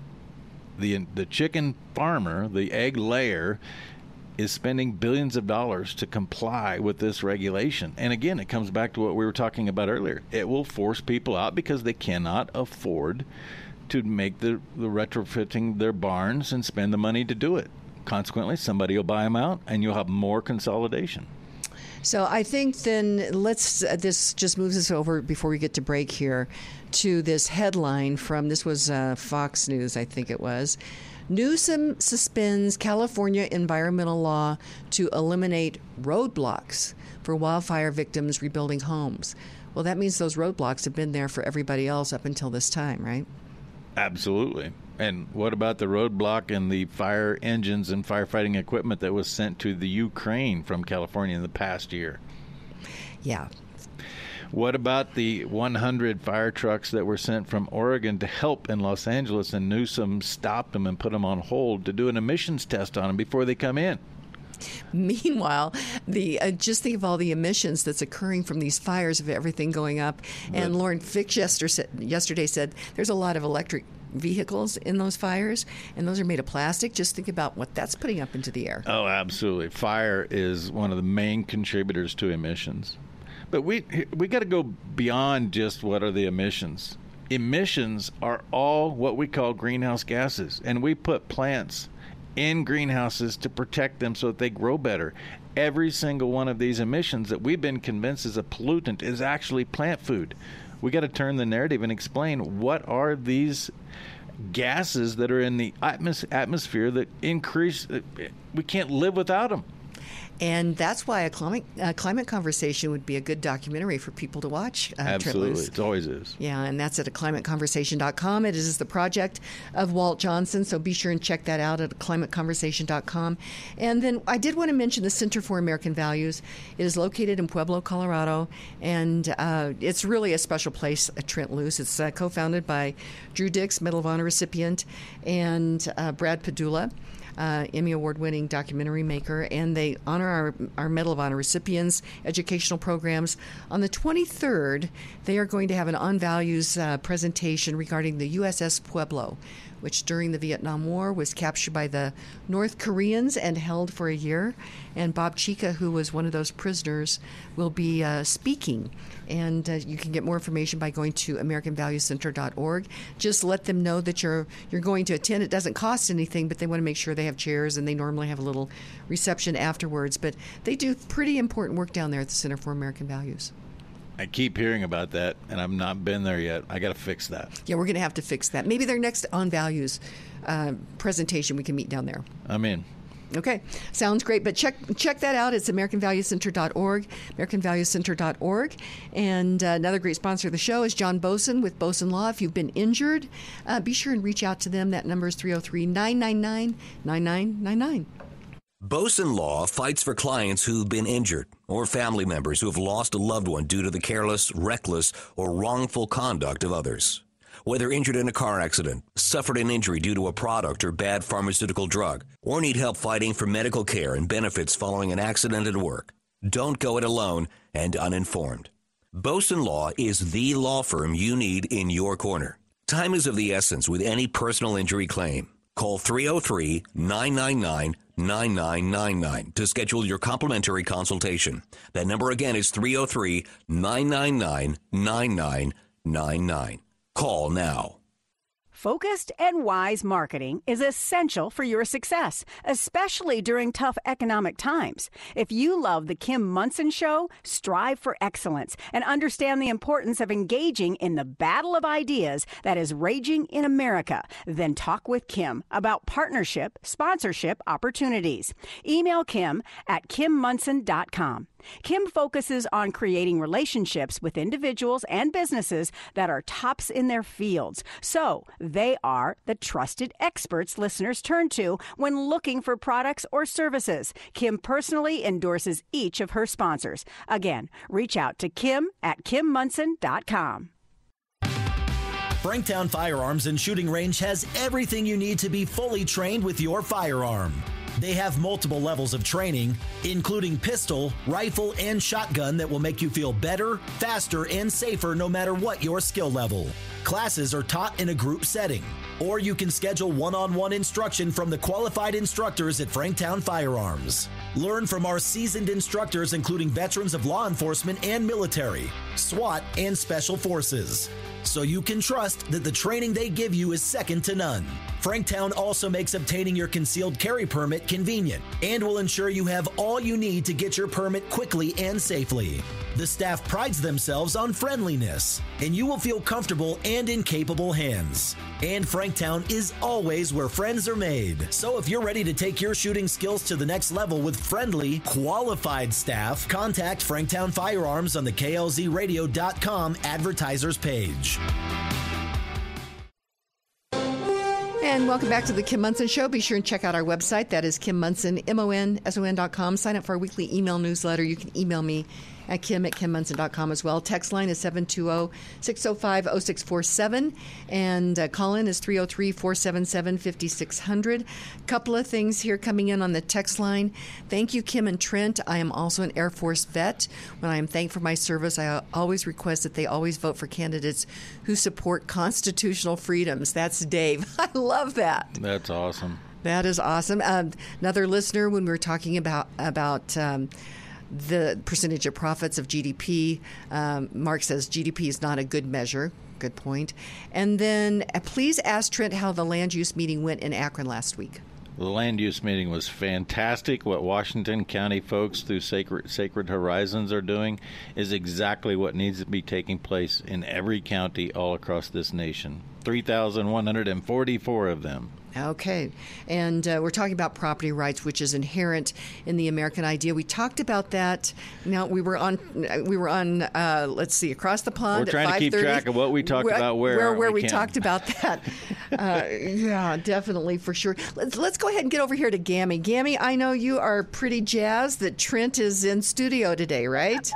The the chicken farmer, the egg layer, is spending billions of dollars to comply with this regulation. And again, it comes back to what we were talking about earlier. It will force people out because they cannot afford to make the, the retrofitting their barns and spend the money to do it. Consequently, somebody will buy them out, and you'll have more consolidation. So I think then let's, uh, this just moves us over before we get to break here to this headline from, this was uh, Fox News, I think it was. Newsom suspends California environmental law to eliminate roadblocks for wildfire victims rebuilding homes. Well, that means those roadblocks have been there for everybody else up until this time, right? Absolutely. And what about the roadblock and the fire engines and firefighting equipment that was sent to the Ukraine from California in the past year? Yeah. What about the one hundred fire trucks that were sent from Oregon to help in Los Angeles, and Newsom stopped them and put them on hold to do an emissions test on them before they come in? Meanwhile, the uh, just think of all the emissions that's occurring from these fires, of everything going up. And but, Lauren Fix yesterday, yesterday said there's a lot of electric vehicles in those fires, and those are made of plastic. Just think about what that's putting up into the air. Oh, absolutely. Fire is one of the main contributors to emissions. But we we got to go beyond just what are the emissions. Emissions are all what we call greenhouse gases, and we put plants in greenhouses to protect them so that they grow better. Every single one of these emissions that we've been convinced is a pollutant is actually plant food. We got to turn the narrative and explain what are these gases that are in the atmos- atmosphere that increase. We can't live without them. And that's why a climate, uh, climate conversation would be a good documentary for people to watch. Uh, Absolutely. It always is. Yeah, and that's at a climate conversation dot com. It is the project of Walt Johnson, so be sure and check that out at climate conversation dot com. And then I did want to mention the Center for American Values. It is located in Pueblo, Colorado, and uh, it's really a special place at Trent Loos. It's uh, co-founded by Drew Dix, Medal of Honor recipient, and uh, Brad Padula. Uh, Emmy Award-winning documentary maker, and they honor our, our Medal of Honor recipients, educational programs. On the twenty-third, they are going to have an On Values uh, presentation regarding the U S S Pueblo, which during the Vietnam War was captured by the North Koreans and held for a year. And Bob Chica, who was one of those prisoners, will be uh, speaking. And uh, you can get more information by going to american value center dot org. Just let them know that you're you're going to attend. It doesn't cost anything, but they want to make sure they have chairs, and they normally have a little reception afterwards. But they do pretty important work down there at the Center for American Values. I keep hearing about that, and I've not been there yet. I got to fix that. Yeah, we're going to have to fix that. Maybe their next On Values uh, presentation, we can meet down there. I'm in. Okay, sounds great. But check check that out. It's american value center dot org, american value center dot org. And uh, another great sponsor of the show is John Boson with Boson Law. If you've been injured, uh, be sure and reach out to them. That number is three oh three, nine nine nine, nine nine nine nine. Boson Law fights for clients who've been injured or family members who have lost a loved one due to the careless, reckless, or wrongful conduct of others. Whether injured in a car accident, suffered an injury due to a product or bad pharmaceutical drug, or need help fighting for medical care and benefits following an accident at work, don't go it alone and uninformed. Boson Law is the law firm you need in your corner. Time is of the essence with any personal injury claim. Call three oh three, nine nine nine, nine nine nine nine to schedule your complimentary consultation. That number again is three oh three, nine nine nine, nine nine nine nine. Call now. Focused and wise marketing is essential for your success, especially during tough economic times. If you love The Kim Monson Show, strive for excellence and understand the importance of engaging in the battle of ideas that is raging in America, then talk with Kim about partnership, sponsorship opportunities. Email Kim at kim monson dot com. Kim focuses on creating relationships with individuals and businesses that are tops in their fields. So they are the trusted experts listeners turn to when looking for products or services. Kim personally endorses each of her sponsors. Again, reach out to Kim at kim munson dot com. Franktown Firearms and Shooting Range has everything you need to be fully trained with your firearm. They have multiple levels of training, including pistol, rifle, and shotgun that will make you feel better, faster, and safer no matter what your skill level. Classes are taught in a group setting, or you can schedule one-on-one instruction from the qualified instructors at Franktown Firearms. Learn from our seasoned instructors, including veterans of law enforcement and military, SWAT, and Special Forces, so you can trust that the training they give you is second to none. Franktown also makes obtaining your concealed carry permit convenient and will ensure you have all you need to get your permit quickly and safely. The staff prides themselves on friendliness, and you will feel comfortable and in capable hands. And Franktown is always where friends are made. So if you're ready to take your shooting skills to the next level with friendly, qualified staff, contact Franktown Firearms on the K L Z radio dot com advertisers page. And welcome back to the Kim Munson Show. Be sure and check out our website. That is Kim Munson, M O N S O N dot com. Sign up for our weekly email newsletter. You can email me at kim at kim munson dot com as well. Text line is seven two zero, six zero five, zero six four seven. And uh, call in is three oh three, four seven seven, five six zero zero. Couple of things here coming in on the text line. Thank you, Kim and Trent. I am also an Air Force vet. When I am thanked for my service, I always request that they always vote for candidates who support constitutional freedoms. That's Dave. I love that. That's awesome. That is awesome. Um, another listener, when we were talking about, about um, the percentage of profits of G D P, um, Mark says G D P is not a good measure. Good point. And then uh, please ask Trent how the land use meeting went in Akron last week. The land use meeting was fantastic. What Washington County folks through Sacred, Sacred Horizons are doing is exactly what needs to be taking place in every county all across this nation. three thousand one hundred forty-four of them. Okay. And uh, we're talking about property rights, which is inherent in the American idea. We talked about that. Now, we were on, we were on. Uh, let's see, across the pond. We're trying to keep track of what we talked where, about where. Where, where we, we talked about that. uh, yeah, definitely, for sure. Let's, let's go ahead and get over here to Gammy. Gammy, I know you are pretty jazzed that Trent is in studio today, right?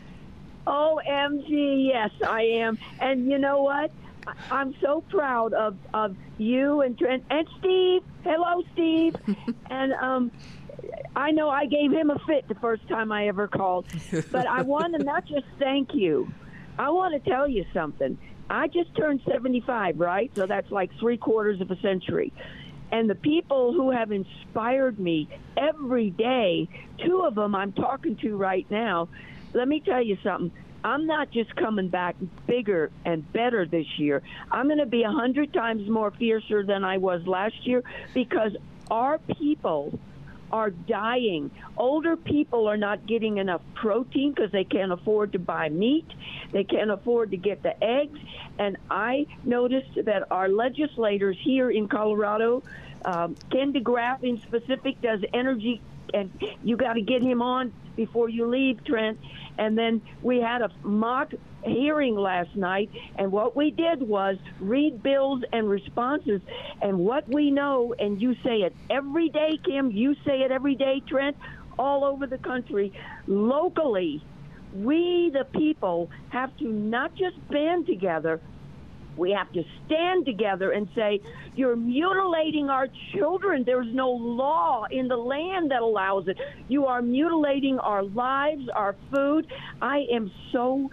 O M G, yes, I am. And you know what? I'm so proud of, of you and Trent and Steve. Hello, Steve. and um, I know I gave him a fit the first time I ever called. But I want to not just thank you. I want to tell you something. I just turned seventy-five, right? So that's like three quarters of a century. And the people who have inspired me every day, two of them I'm talking to right now, let me tell you something. I'm not just coming back bigger and better this year. I'm going to be a hundred times more fiercer than I was last year because our people are dying. Older people are not getting enough protein because they can't afford to buy meat. They can't afford to get the eggs. And I noticed that our legislators here in Colorado, um, Ken DeGraff in specific, does energy, and you got to get him on before you leave, Trent. And then we had a mock hearing last night, and what we did was read bills and responses. And what we know, and you say it every day, Kim, you say it every day, Trent, all over the country, locally, we, the people, have to not just band together, we have to stand together and say, you're mutilating our children. There's no law in the land that allows it. You are mutilating our lives, our food. I am so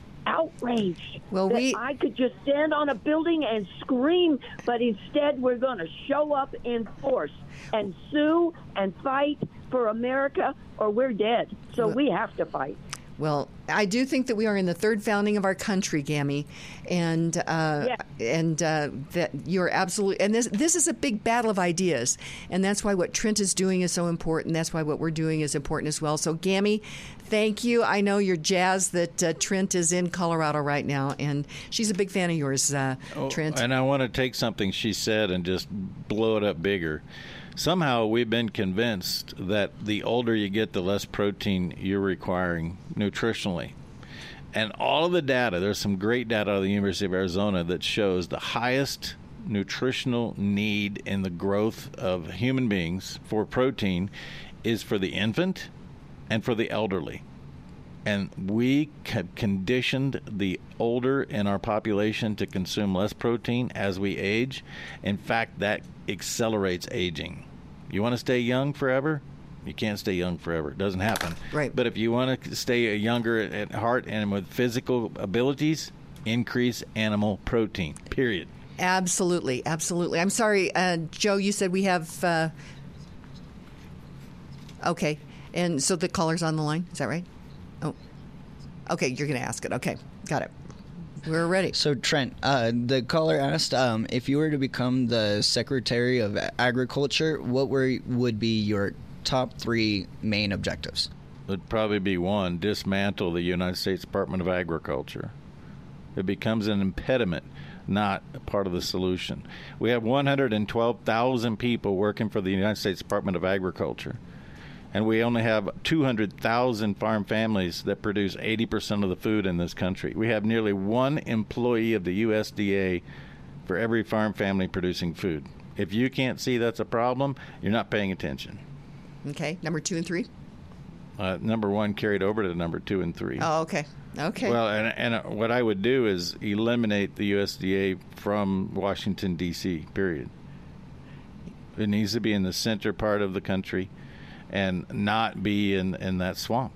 outraged well, that we... I could just stand on a building and scream, but instead we're going to show up in force and sue and fight for America, or we're dead. So well, we have to fight. Well, I do think that we are in the third founding of our country, Gammy, and uh, yeah. and uh, that you're absolutely. And this this is a big battle of ideas, and that's why what Trent is doing is so important. That's why what we're doing is important as well. So, Gammy, thank you. I know you're jazzed that uh, Trent is in Colorado right now, and she's a big fan of yours, uh, oh, Trent. And I want to take something she said and just blow it up bigger. Somehow we've been convinced that the older you get, the less protein you're requiring nutritionally. And all of the data, there's some great data out of the University of Arizona that shows the highest nutritional need in the growth of human beings for protein is for the infant and for the elderly. And we have conditioned the older in our population to consume less protein as we age. In fact, that accelerates aging. You want to stay young forever? You can't stay young forever. It doesn't happen. Right. But if you want to stay younger at heart and with physical abilities, increase animal protein, period. Absolutely. Absolutely. I'm sorry, uh, Joe, you said we have... Uh... Okay. And so the caller's on the line. Is that right? Oh, okay. You're going to ask it. Okay. Got it. We're ready. So, Trent, uh, the caller asked um, if you were to become the Secretary of Agriculture, what were would be your top three main objectives? It would probably be one, dismantle the United States Department of Agriculture. It becomes an impediment, not a part of the solution. We have one hundred twelve thousand people working for the United States Department of Agriculture. And we only have two hundred thousand farm families that produce eighty percent of the food in this country. We have nearly one employee of the U S D A for every farm family producing food. If you can't see that's a problem, you're not paying attention. Okay. Number two and three? Uh, number one carried over to number two and three. Oh, okay. Okay. Well, and, and uh, what I would do is eliminate the U S D A from Washington, D C, period. It needs to be in the center part of the country and not be in, in that swamp.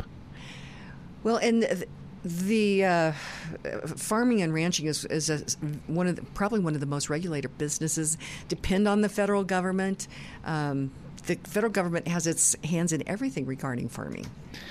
Well, and the, the uh, farming and ranching is, is a, one of the, probably one of the most regulated businesses, depend on the federal government. Um, the federal government has its hands in everything regarding farming.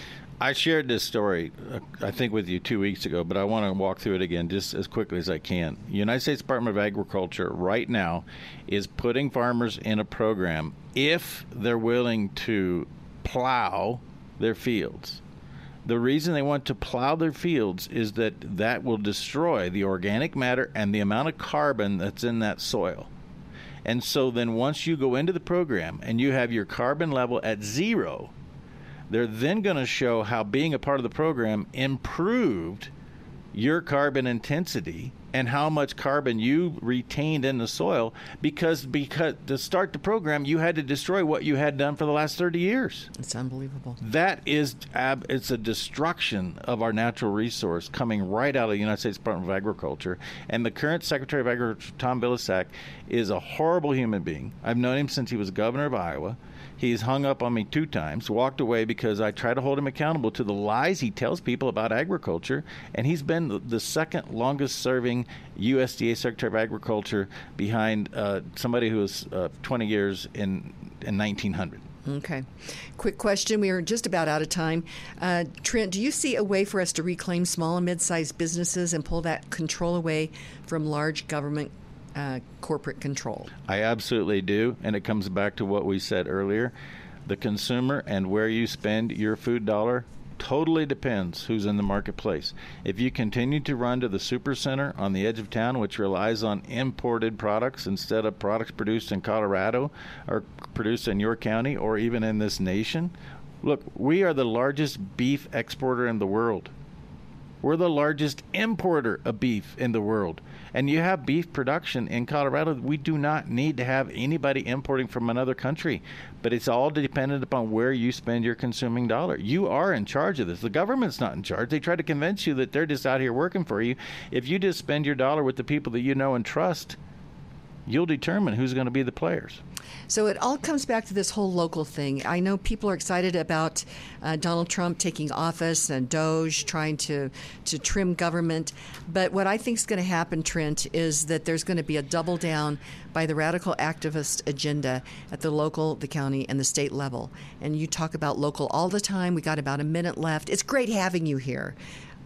I shared this story, uh, I think, with you two weeks ago, but I want to walk through it again just as quickly as I can. The United States Department of Agriculture right now is putting farmers in a program if they're willing to plow their fields. The reason they want to plow their fields is that that will destroy the organic matter and the amount of carbon that's in that soil. And so then once you go into the program and you have your carbon level at zero, they're then going to show how being a part of the program improved your carbon intensity and how much carbon you retained in the soil because because to start the program, you had to destroy what you had done for the last thirty years. It's unbelievable. That is, ab- it's a destruction of our natural resource coming right out of the United States Department of Agriculture. And the current Secretary of Agriculture, Tom Vilsack, is a horrible human being. I've known him since he was governor of Iowa. He's hung up on me two times, walked away because I try to hold him accountable to the lies he tells people about agriculture, and he's been the second longest-serving U S D A Secretary of Agriculture behind uh, somebody who was uh, twenty years in, in nineteen hundred. Okay. Quick question. We are just about out of time. Uh, Trent, do you see a way for us to reclaim small and mid-sized businesses and pull that control away from large government Uh, corporate control? I absolutely do, and it comes back to what we said earlier. The consumer and where you spend your food dollar totally depends who's in the marketplace. If you continue to run to the super center on the edge of town, which relies on imported products instead of products produced in Colorado or produced in your county or even in this nation, look, we are the largest beef exporter in the world. We're the largest importer of beef in the world. And you have beef production in Colorado. We do not need to have anybody importing from another country. But it's all dependent upon where you spend your consuming dollar. You are in charge of this. The government's not in charge. They try to convince you that they're just out here working for you. If you just spend your dollar with the people that you know and trust, you'll determine who's going to be the players. So it all comes back to this whole local thing. I know people are excited about uh, Donald Trump taking office and Doge trying to, to trim government. But what I think is going to happen, Trent, is that there's going to be a double down by the radical activist agenda at the local, the county, and the state level. And you talk about local all the time. We got about a minute left. It's great having you here.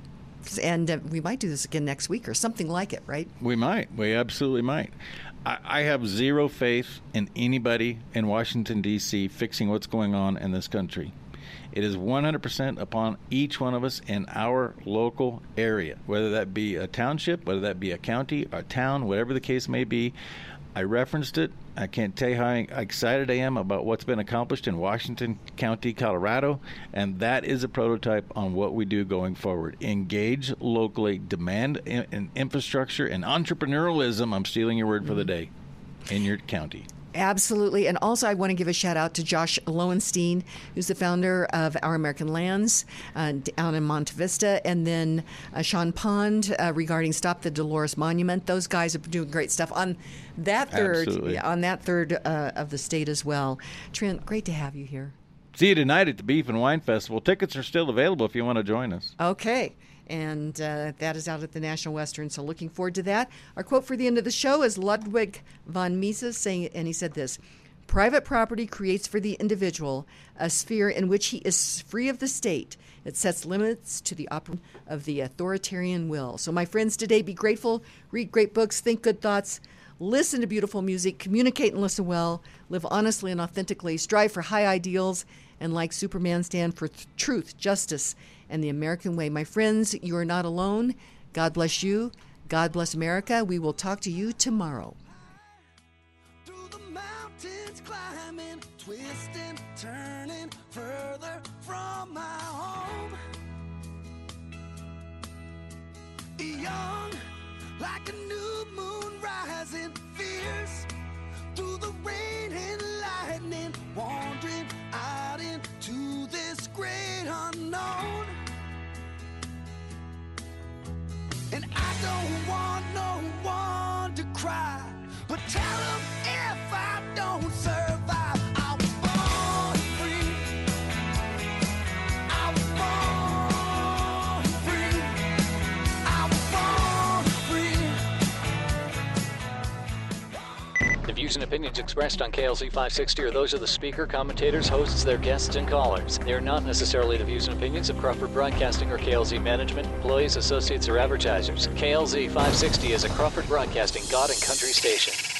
And uh, we might do this again next week or something like it, right? We might. We absolutely might. I, I have zero faith in anybody in Washington, D C fixing what's going on in this country. It is one hundred percent upon each one of us in our local area, whether that be a township, whether that be a county, a town, whatever the case may be. I referenced it. I can't tell you how excited I am about what's been accomplished in Washington County, Colorado, and that is a prototype on what we do going forward. Engage locally, demand in, in infrastructure and entrepreneurialism, I'm stealing your word for the day, in your county. Absolutely. And also, I want to give a shout out to Josh Lowenstein, who's the founder of Our American Lands uh, down in Monte Vista, and then uh, Sean Pond uh, regarding Stop the Dolores Monument. Those guys are doing great stuff on that third, yeah, on that third uh, of the state as well. Trent, great to have you here. See you tonight at the Beef and Wine Festival. Tickets are still available if you want to join us. Okay. And uh, that is out at the National Western, so looking forward to that. Our quote for the end of the show is Ludwig von Mises saying, and he said this: "Private property creates for the individual a sphere in which he is free of the state. It sets limits to the operation of the authoritarian will." So, my friends, today, be grateful, read great books, think good thoughts, listen to beautiful music, communicate and listen well, live honestly and authentically, strive for high ideals, and like Superman, stand for th- truth, justice, and the American way. My friends, you are not alone. God bless you. God bless America. We will talk to you tomorrow. Through the mountains climbing, twisting, turning further from my home. Young, like a new moon rising, fierce through the rain and lightning, wandering out into this great unknown. And I don't want no one to cry, but tell them if I don't survive, I was born free. I was born free. I was born free. The views and opinions expressed on K L Z five sixty are those of the speaker, commentators, hosts, their guests, and callers. They are not necessarily the views and opinions of Crawford Broadcasting or K L Z management, employees, associates, or advertisers. K L Z five sixty is a Crawford Broadcasting God and Country station.